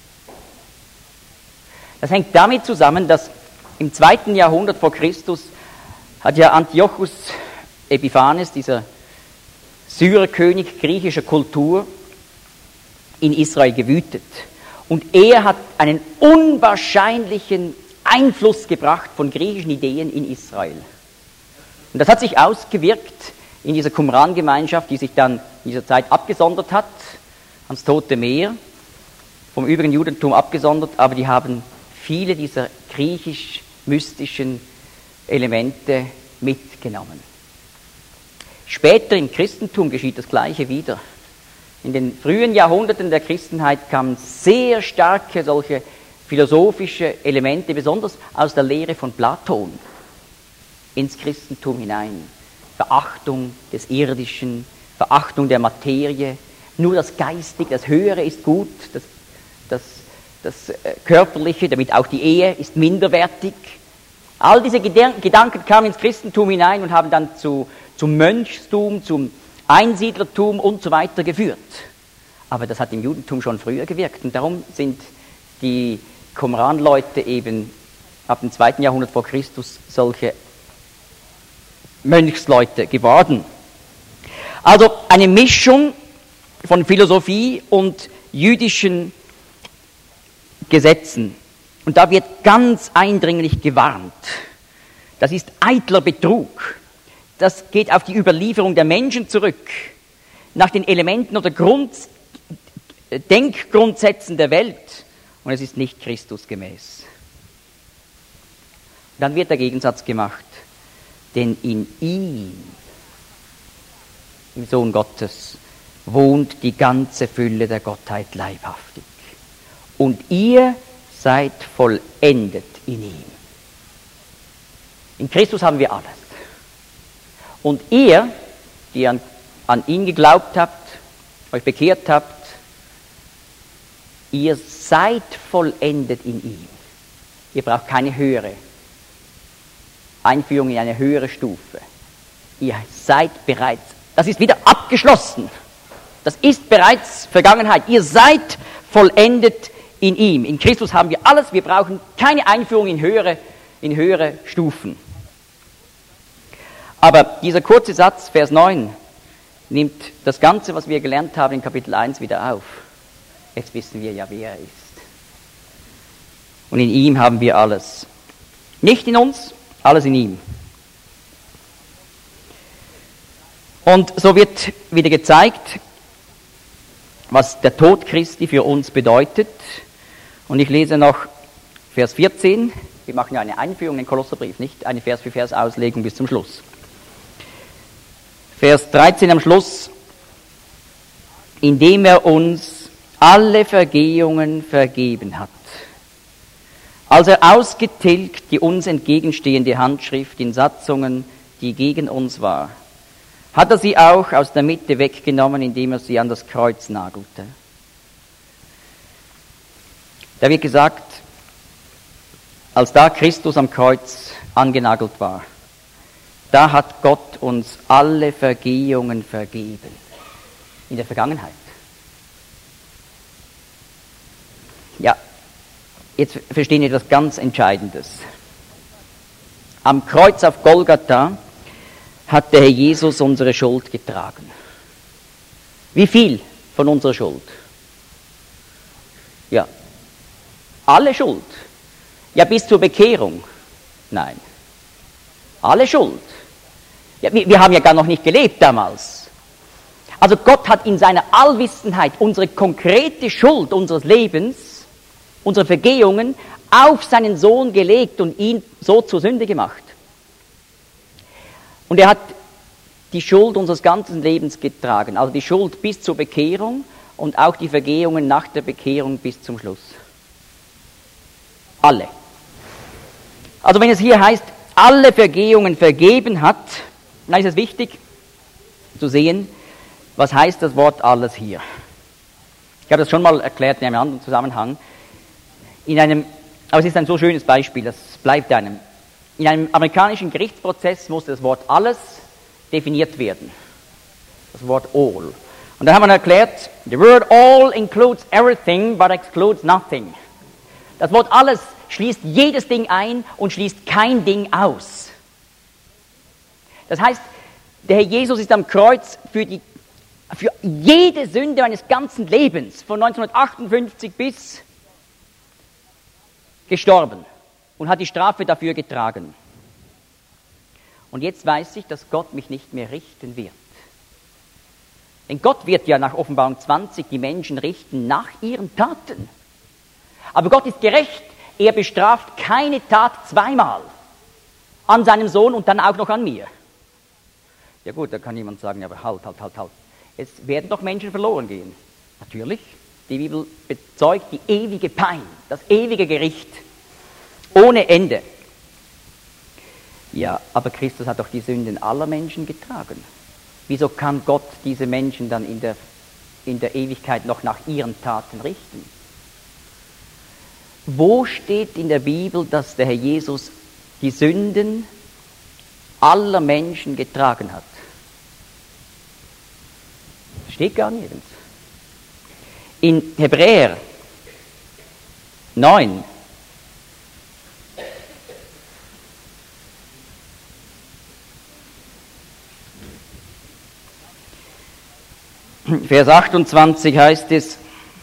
Speaker 1: Das hängt damit zusammen, dass im 2. Jahrhundert vor Christus hat ja Antiochus Epiphanes, dieser Syrerkönig griechischer Kultur, in Israel gewütet. Und er hat einen unwahrscheinlichen Einfluss gebracht von griechischen Ideen in Israel. Und das hat sich ausgewirkt in dieser Qumran-Gemeinschaft, die sich dann in dieser Zeit abgesondert hat, ans Tote Meer, vom übrigen Judentum abgesondert, aber die haben viele dieser griechisch-mystischen Elemente mitgenommen. Später im Christentum geschieht das Gleiche wieder. In den frühen Jahrhunderten der Christenheit kamen sehr starke solche philosophische Elemente, besonders aus der Lehre von Platon, ins Christentum hinein. Verachtung des Irdischen, Verachtung der Materie, nur das Geistige, das Höhere ist gut, das Körperliche, damit auch die Ehe, ist minderwertig. All diese Gedanken kamen ins Christentum hinein und haben dann zum Mönchstum, zum Einsiedlertum und so weiter geführt. Aber das hat im Judentum schon früher gewirkt. Und darum sind die Qumran-Leute eben ab dem 2. Jahrhundert vor Christus solche Mönchsleute geworden. Also eine Mischung von Philosophie und jüdischen Gesetzen. Und da wird ganz eindringlich gewarnt. Das ist eitler Betrug. Das geht auf die Überlieferung der Menschen zurück, nach den Elementen oder Denkgrundsätzen der Welt. Und es ist nicht Christusgemäß. Dann wird der Gegensatz gemacht. Denn in ihm, im Sohn Gottes, wohnt die ganze Fülle der Gottheit leibhaftig. Und ihr seid vollendet in ihm. In Christus haben wir alles. Und ihr, die an ihn geglaubt habt, euch bekehrt habt, ihr seid vollendet in ihm. Ihr braucht keine höhere Einführung in eine höhere Stufe. Ihr seid bereits, das ist wieder abgeschlossen. Das ist bereits Vergangenheit. Ihr seid vollendet in ihm. In Christus haben wir alles. Wir brauchen keine Einführung in höhere Stufen. Aber dieser kurze Satz, Vers 9, nimmt das Ganze, was wir gelernt haben in Kapitel 1 wieder auf. Jetzt wissen wir ja, wer er ist. Und in ihm haben wir alles. Nicht in uns, alles in ihm. Und so wird wieder gezeigt, was der Tod Christi für uns bedeutet. Und ich lese noch Vers 14. Wir machen ja eine Einführung in den Kolosserbrief, nicht eine Vers für Vers Auslegung bis zum Schluss. Vers 13 am Schluss. Indem er uns alle Vergehungen vergeben hat. Als er ausgetilgt die uns entgegenstehende Handschrift in Satzungen, die gegen uns war, hat er sie auch aus der Mitte weggenommen, indem er sie an das Kreuz nagelte. Da wird gesagt, als da Christus am Kreuz angenagelt war, da hat Gott uns alle Vergehungen vergeben. In der Vergangenheit. Ja, jetzt verstehen wir etwas ganz Entscheidendes. Am Kreuz auf Golgatha hat der Herr Jesus unsere Schuld getragen. Wie viel von unserer Schuld? Ja, alle Schuld. Ja, bis zur Bekehrung. Nein. Alle Schuld. Ja, wir haben ja gar noch nicht gelebt damals. Also Gott hat in seiner Allwissenheit unsere konkrete Schuld unseres Lebens, unsere Vergehungen, auf seinen Sohn gelegt und ihn so zur Sünde gemacht. Und er hat die Schuld unseres ganzen Lebens getragen, also die Schuld bis zur Bekehrung und auch die Vergehungen nach der Bekehrung bis zum Schluss. Alle. Also wenn es hier heißt, alle Vergehungen vergeben hat, dann ist es wichtig zu sehen, was heißt das Wort alles hier. Ich habe das schon mal erklärt in einem anderen Zusammenhang. Aber es ist ein so schönes Beispiel, das bleibt einem. In einem amerikanischen Gerichtsprozess musste das Wort alles definiert werden. Das Wort all. Und da haben wir erklärt, the word all includes everything but excludes nothing. Das Wort alles schließt jedes Ding ein und schließt kein Ding aus. Das heißt, der Herr Jesus ist am Kreuz für jede Sünde meines ganzen Lebens, von 1958 bis gestorben und hat die Strafe dafür getragen. Und jetzt weiß ich, dass Gott mich nicht mehr richten wird. Denn Gott wird ja nach Offenbarung 20 die Menschen richten nach ihren Taten. Aber Gott ist gerecht. Er bestraft keine Tat zweimal. An seinem Sohn und dann auch noch an mir. Ja gut, da kann jemand sagen, aber halt. Es werden doch Menschen verloren gehen. Natürlich. Die Bibel bezeugt die ewige Pein, das ewige Gericht. Ohne Ende. Ja, aber Christus hat doch die Sünden aller Menschen getragen. Wieso kann Gott diese Menschen dann in der Ewigkeit noch nach ihren Taten richten? Wo steht in der Bibel, dass der Herr Jesus die Sünden aller Menschen getragen hat? Steht gar nirgends. In Hebräer 9 Vers 28 heißt es,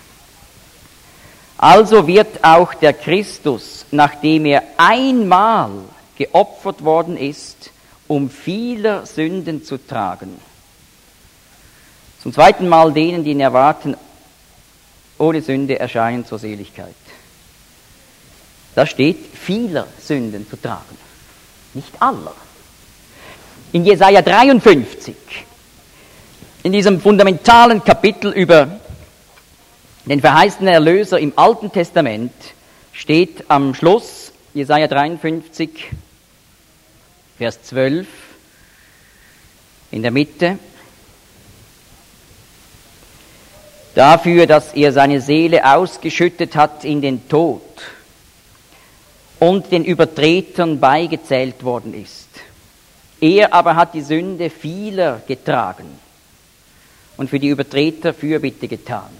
Speaker 1: also wird auch der Christus, nachdem er einmal geopfert worden ist, um vieler Sünden zu tragen, zum zweiten Mal denen, die ihn erwarten, ohne Sünde erscheinen zur Seligkeit. Da steht, vieler Sünden zu tragen, nicht aller. In Jesaja 53, in diesem fundamentalen Kapitel über den verheißenen Erlöser im Alten Testament, steht am Schluss, Jesaja 53, Vers 12, in der Mitte, dafür, dass er seine Seele ausgeschüttet hat in den Tod und den Übertretern beigezählt worden ist. Er aber hat die Sünde vieler getragen und für die Übertreter Fürbitte getan.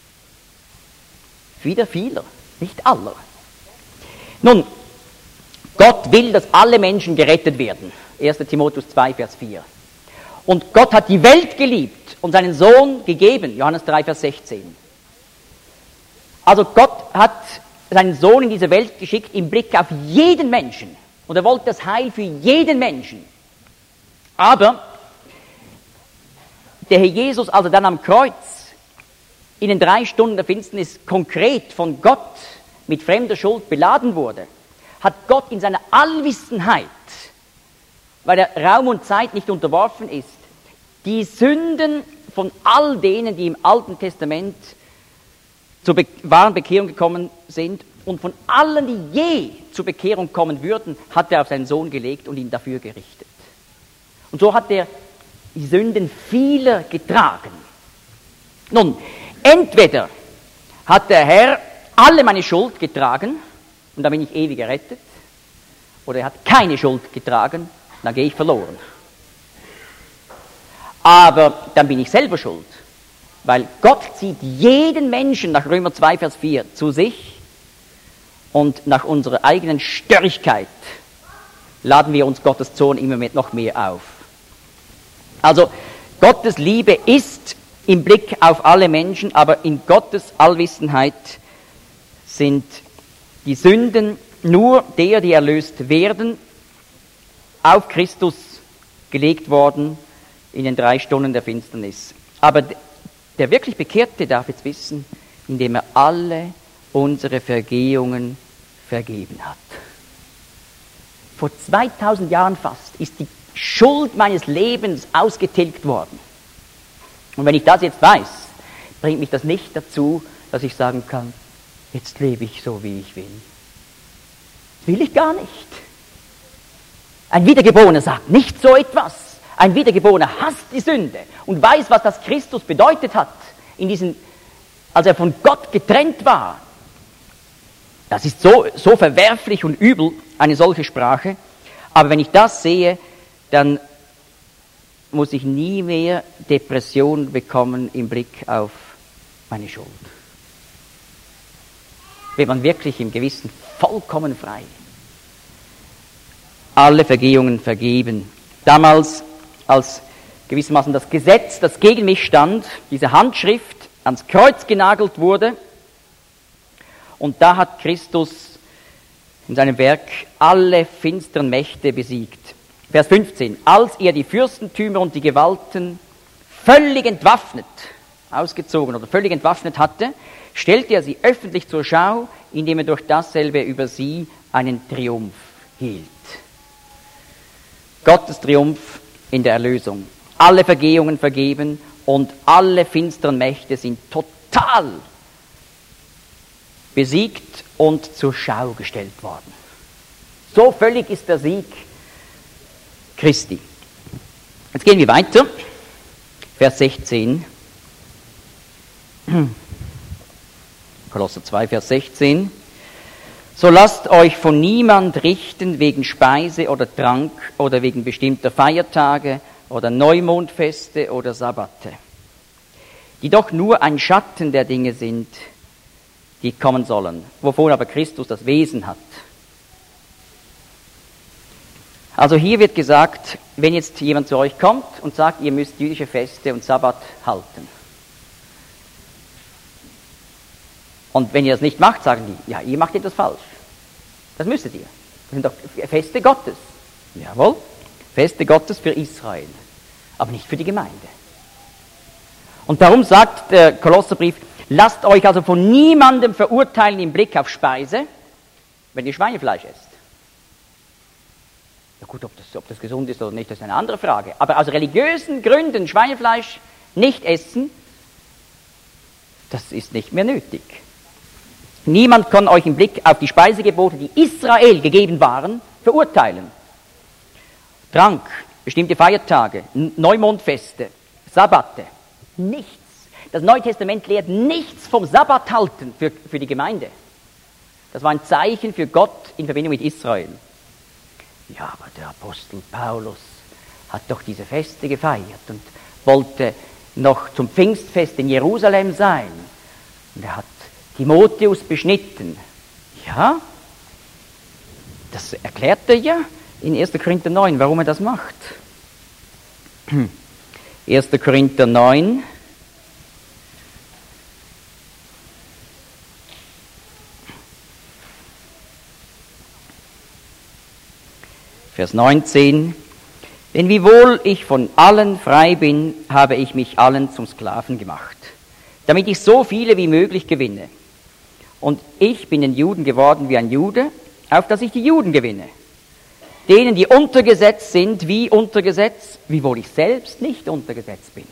Speaker 1: Wieder vieler, nicht aller. Nun, Gott will, dass alle Menschen gerettet werden. 1. Timotheus 2, Vers 4. Und Gott hat die Welt geliebt und seinen Sohn gegeben. Johannes 3, Vers 16. Also Gott hat seinen Sohn in diese Welt geschickt im Blick auf jeden Menschen. Und er wollte das Heil für jeden Menschen. Aber der Herr Jesus, als er dann am Kreuz in den 3 Stunden der Finsternis konkret von Gott mit fremder Schuld beladen wurde, hat Gott in seiner Allwissenheit, weil er Raum und Zeit nicht unterworfen ist, die Sünden von all denen, die im Alten Testament zur wahren Bekehrung gekommen sind und von allen, die je zur Bekehrung kommen würden, hat er auf seinen Sohn gelegt und ihn dafür gerichtet. Und so hat er die Sünden vieler getragen. Nun, entweder hat der Herr alle meine Schuld getragen und dann bin ich ewig errettet, oder er hat keine Schuld getragen, dann gehe ich verloren. Aber dann bin ich selber schuld, weil Gott zieht jeden Menschen nach Römer 2, Vers 4 zu sich und nach unserer eigenen Störrigkeit laden wir uns Gottes Zorn immer noch mehr auf. Also Gottes Liebe ist im Blick auf alle Menschen, aber in Gottes Allwissenheit sind die Sünden nur der, die erlöst werden, auf Christus gelegt worden in den 3 Stunden der Finsternis. Aber der wirklich Bekehrte darf jetzt wissen, indem er alle unsere Vergehungen vergeben hat. Vor 2000 Jahren fast ist die Schuld meines Lebens ausgetilgt worden. Und wenn ich das jetzt weiß, bringt mich das nicht dazu, dass ich sagen kann, jetzt lebe ich so, wie ich will. Das will ich gar nicht. Ein Wiedergeborener sagt nicht so etwas. Ein Wiedergeborener hasst die Sünde und weiß, was das Christus bedeutet hat, als er von Gott getrennt war. Das ist so verwerflich und übel, eine solche Sprache. Aber wenn ich das sehe, dann muss ich nie mehr Depression bekommen im Blick auf meine Schuld. Wird man wirklich im Gewissen vollkommen frei. Alle Vergehungen vergeben. Damals, als gewissermaßen das Gesetz, das gegen mich stand, diese Handschrift ans Kreuz genagelt wurde, und da hat Christus in seinem Werk alle finsteren Mächte besiegt. Vers 15. Als er die Fürstentümer und die Gewalten völlig entwaffnet, ausgezogen oder völlig entwaffnet hatte, stellte er sie öffentlich zur Schau, indem er durch dasselbe über sie einen Triumph hielt. Gottes Triumph in der Erlösung. Alle Vergehungen vergeben und alle finsteren Mächte sind total besiegt und zur Schau gestellt worden. So völlig ist der Sieg Christi. Jetzt gehen wir weiter. Vers 16. Kolosser 2, Vers 16. So lasst euch von niemand richten wegen Speise oder Trank oder wegen bestimmter Feiertage oder Neumondfeste oder Sabbate, die doch nur ein Schatten der Dinge sind, die kommen sollen, wovon aber Christus das Wesen hat. Also hier wird gesagt, wenn jetzt jemand zu euch kommt und sagt, ihr müsst jüdische Feste und Sabbat halten. Und wenn ihr das nicht macht, sagen die, ja, ihr macht etwas falsch. Das müsstet ihr. Das sind doch Feste Gottes. Jawohl, Feste Gottes für Israel, aber nicht für die Gemeinde. Und darum sagt der Kolosserbrief, lasst euch also von niemandem verurteilen im Blick auf Speise, wenn ihr Schweinefleisch esst. Ja gut, ob das gesund ist oder nicht, das ist eine andere Frage. Aber aus religiösen Gründen Schweinefleisch nicht essen, das ist nicht mehr nötig. Niemand kann euch im Blick auf die Speisegebote, die Israel gegeben waren, verurteilen. Trank, bestimmte Feiertage, Neumondfeste, Sabbate, nichts. Das Neue Testament lehrt nichts vom Sabbat halten für die Gemeinde. Das war ein Zeichen für Gott in Verbindung mit Israel. Ja, aber der Apostel Paulus hat doch diese Feste gefeiert und wollte noch zum Pfingstfest in Jerusalem sein. Und er hat Timotheus beschnitten. Ja, das erklärt er ja in 1. Korinther 9, warum er das macht. 1. Korinther 9, Vers 19. Denn wiewohl ich von allen frei bin, habe ich mich allen zum Sklaven gemacht, damit ich so viele wie möglich gewinne. Und ich bin den Juden geworden wie ein Jude, auf dass ich die Juden gewinne. Denen, die unter Gesetz sind, wie unter Gesetz, wiewohl ich selbst nicht unter Gesetz bin.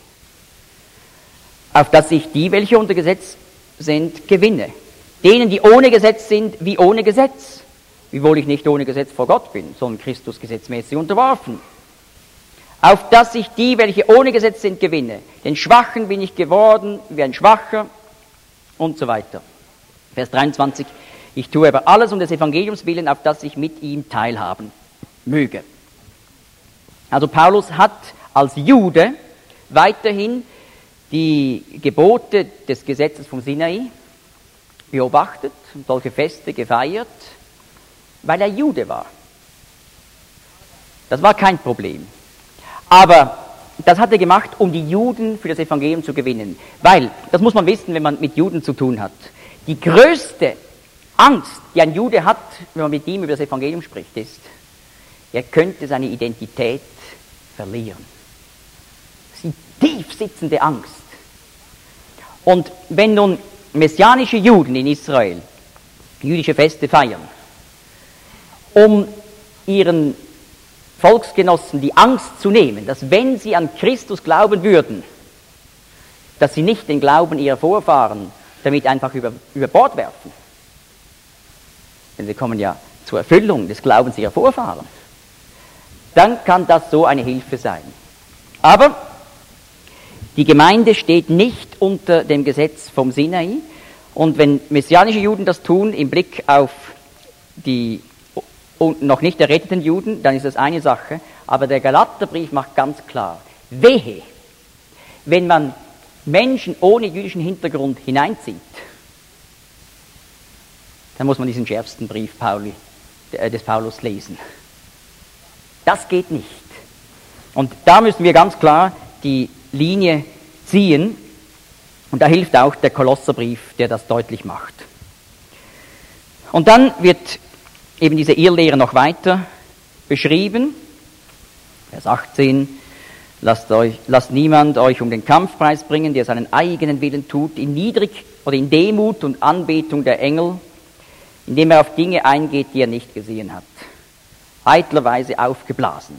Speaker 1: Auf dass ich die, welche unter Gesetz sind, gewinne. Denen, die ohne Gesetz sind, wie ohne Gesetz, wiewohl ich nicht ohne Gesetz vor Gott bin, sondern Christus gesetzmäßig unterworfen. Auf dass ich die, welche ohne Gesetz sind, gewinne. Den Schwachen bin ich geworden wie ein Schwacher und so weiter. Vers 23. Ich tue aber alles um des Evangeliums willen, auf dass ich mit ihm teilhaben möge. Also Paulus hat als Jude weiterhin die Gebote des Gesetzes vom Sinai beobachtet und solche Feste gefeiert, weil er Jude war. Das war kein Problem. Aber das hat er gemacht, um die Juden für das Evangelium zu gewinnen. Weil, das muss man wissen, wenn man mit Juden zu tun hat, die größte Angst, die ein Jude hat, wenn man mit ihm über das Evangelium spricht, ist, er könnte seine Identität verlieren. Das ist die tief sitzende Angst. Und wenn nun messianische Juden in Israel jüdische Feste feiern, um ihren Volksgenossen die Angst zu nehmen, dass wenn sie an Christus glauben würden, dass sie nicht den Glauben ihrer Vorfahren damit einfach über Bord werfen. Denn sie kommen ja zur Erfüllung des Glaubens ihrer Vorfahren. Dann kann das so eine Hilfe sein. Aber die Gemeinde steht nicht unter dem Gesetz vom Sinai. Und wenn messianische Juden das tun, im Blick auf die noch nicht erretteten Juden, dann ist das eine Sache. Aber der Galaterbrief macht ganz klar, wehe, wenn man Menschen ohne jüdischen Hintergrund hineinzieht, dann muss man diesen schärfsten Brief des Paulus lesen. Das geht nicht. Und da müssen wir ganz klar die Linie ziehen. Und da hilft auch der Kolosserbrief, der das deutlich macht. Und dann wird eben diese Irrlehre noch weiter beschrieben. Vers 18. Lasst niemand euch um den Kampfpreis bringen, der seinen eigenen Willen tut, in Demut und Anbetung der Engel, indem er auf Dinge eingeht, die er nicht gesehen hat. Eitlerweise aufgeblasen.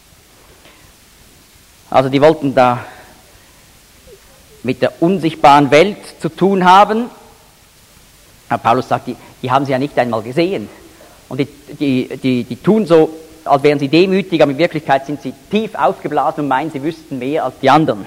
Speaker 1: Also die wollten da mit der unsichtbaren Welt zu tun haben. Aber Paulus sagt, die haben sie ja nicht einmal gesehen. Und die tun so, als wären sie demütig, aber in Wirklichkeit sind sie tief aufgeblasen und meinen, sie wüssten mehr als die anderen.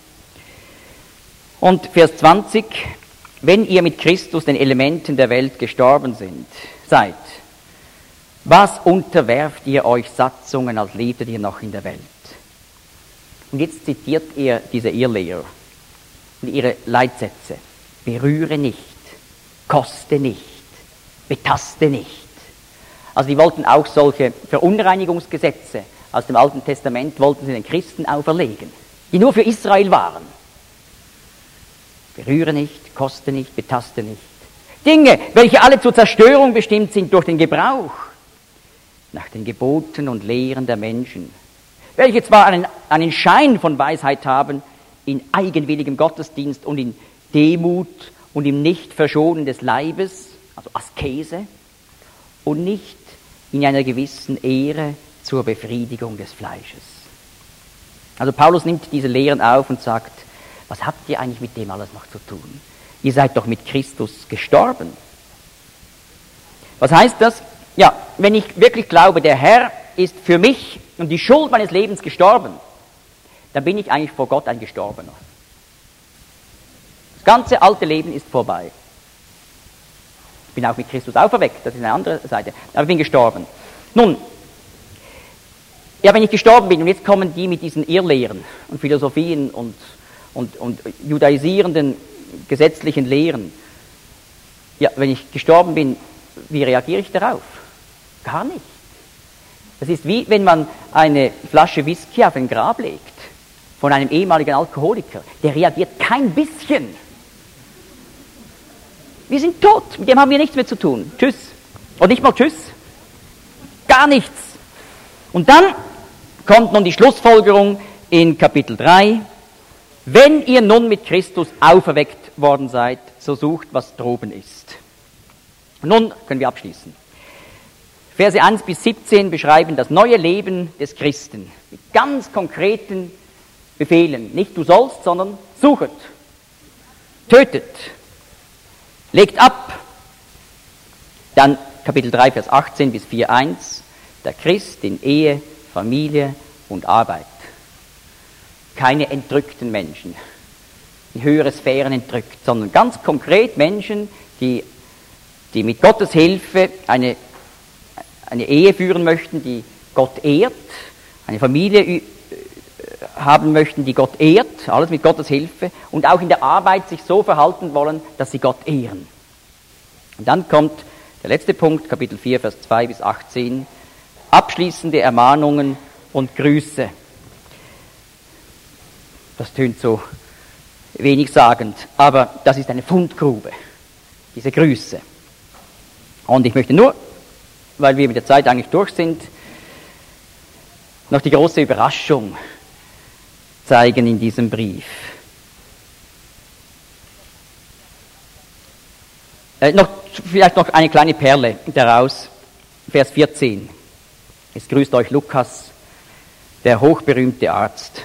Speaker 1: Und Vers 20, wenn ihr mit Christus den Elementen der Welt gestorben seid, was unterwerft ihr euch Satzungen, als lebtet ihr noch in der Welt? Und jetzt zitiert er diese Irrlehrer und ihre Leitsätze. Berühre nicht, koste nicht, betaste nicht. Also die wollten auch solche Verunreinigungsgesetze aus dem Alten Testament, wollten sie den Christen auferlegen, die nur für Israel waren. Berühre nicht, koste nicht, betaste nicht. Dinge, welche alle zur Zerstörung bestimmt sind durch den Gebrauch, nach den Geboten und Lehren der Menschen, welche zwar einen Schein von Weisheit haben, in eigenwilligem Gottesdienst und in Demut und im Nicht-Verschonen des Leibes, also Askese, und nicht in einer gewissen Ehre zur Befriedigung des Fleisches. Also Paulus nimmt diese Lehren auf und sagt, was habt ihr eigentlich mit dem alles noch zu tun? Ihr seid doch mit Christus gestorben. Was heißt das? Ja, wenn ich wirklich glaube, der Herr ist für mich und die Schuld meines Lebens gestorben, dann bin ich eigentlich vor Gott ein Gestorbener. Das ganze alte Leben ist vorbei. Ich bin auch mit Christus auferweckt, das ist eine andere Seite, aber ich bin gestorben. Nun, ja, wenn ich gestorben bin und jetzt kommen die mit diesen Irrlehren und Philosophien und judaisierenden gesetzlichen Lehren, ja, wenn ich gestorben bin, wie reagiere ich darauf? Gar nicht. Das ist wie wenn man eine Flasche Whisky auf ein Grab legt von einem ehemaligen Alkoholiker. Der reagiert kein bisschen. Wir sind tot, mit dem haben wir nichts mehr zu tun. Tschüss. Und nicht mal tschüss. Gar nichts. Und dann kommt nun die Schlussfolgerung in Kapitel 3. Wenn ihr nun mit Christus auferweckt worden seid, so sucht, was droben ist. Nun können wir abschließen. Verse 1 bis 17 beschreiben das neue Leben des Christen mit ganz konkreten Befehlen. Nicht du sollst, sondern suchet, tötet, legt ab. Dann Kapitel 3, Vers 18 bis 4,1. Der Christ in Ehe, Familie und Arbeit. Keine entrückten Menschen, in höhere Sphären entrückt, sondern ganz konkret Menschen, die mit Gottes Hilfe eine Ehe führen möchten, die Gott ehrt, eine Familie haben möchten, die Gott ehrt, alles mit Gottes Hilfe, und auch in der Arbeit sich so verhalten wollen, dass sie Gott ehren. Und dann kommt der letzte Punkt, Kapitel 4, Vers 2 bis 18, abschließende Ermahnungen und Grüße. Das tönt so wenig-sagend, aber das ist eine Fundgrube, diese Grüße. Und ich möchte nur, weil wir mit der Zeit eigentlich durch sind, noch die große Überraschung zeigen in diesem Brief. Vielleicht noch eine kleine Perle daraus, Vers 14. Es grüßt euch Lukas, der hochberühmte Arzt.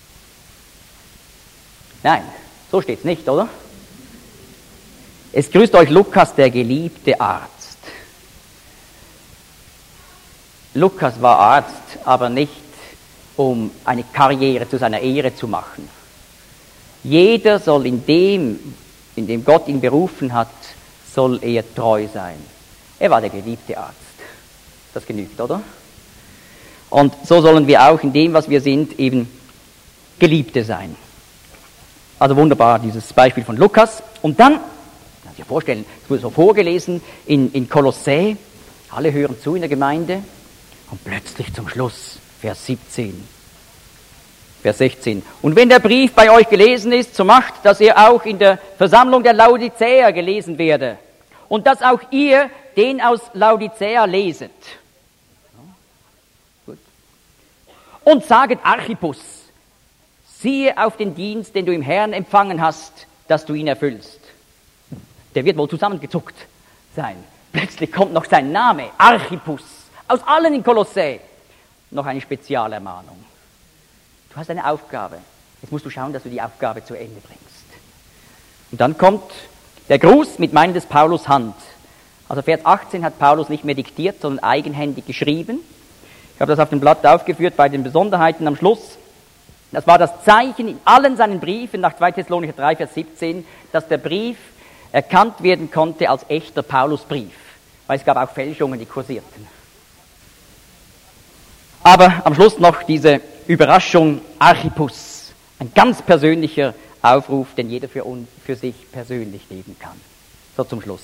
Speaker 1: Nein, so steht es nicht, oder? Es grüßt euch Lukas, der geliebte Arzt. Lukas war Arzt, aber nicht, um eine Karriere zu seiner Ehre zu machen. Jeder soll in dem Gott ihn berufen hat, soll er treu sein. Er war der geliebte Arzt. Das genügt, oder? Und so sollen wir auch in dem, was wir sind, eben Geliebte sein. Also wunderbar, dieses Beispiel von Lukas. Und dann, kannst du dir vorstellen, es wurde so vorgelesen in Kolossä, alle hören zu in der Gemeinde, und plötzlich zum Schluss, Vers 17, Vers 16. Und wenn der Brief bei euch gelesen ist, so macht, dass er auch in der Versammlung der Laodicäer gelesen werde. Und dass auch ihr den aus Laodicea leset. Gut. Und saget Archippus, siehe auf den Dienst, den du im Herrn empfangen hast, dass du ihn erfüllst. Der wird wohl zusammengezuckt sein. Plötzlich kommt noch sein Name, Archippus. Aus allen in Kolossä. Noch eine Spezialermahnung. Du hast eine Aufgabe. Jetzt musst du schauen, dass du die Aufgabe zu Ende bringst. Und dann kommt der Gruß mit meinen des Paulus Hand. Also Vers 18 hat Paulus nicht mehr diktiert, sondern eigenhändig geschrieben. Ich habe das auf dem Blatt aufgeführt bei den Besonderheiten am Schluss. Das war das Zeichen in allen seinen Briefen nach 2 Thessalonicher 3, Vers 17, dass der Brief erkannt werden konnte als echter Paulusbrief. Weil es gab auch Fälschungen, die kursierten. Aber am Schluss noch diese Überraschung Archippus. Ein ganz persönlicher Aufruf, den jeder für sich persönlich leben kann. So zum Schluss.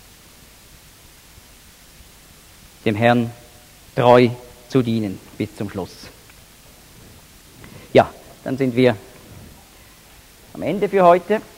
Speaker 1: Dem Herrn treu zu dienen bis zum Schluss. Ja, dann sind wir am Ende für heute.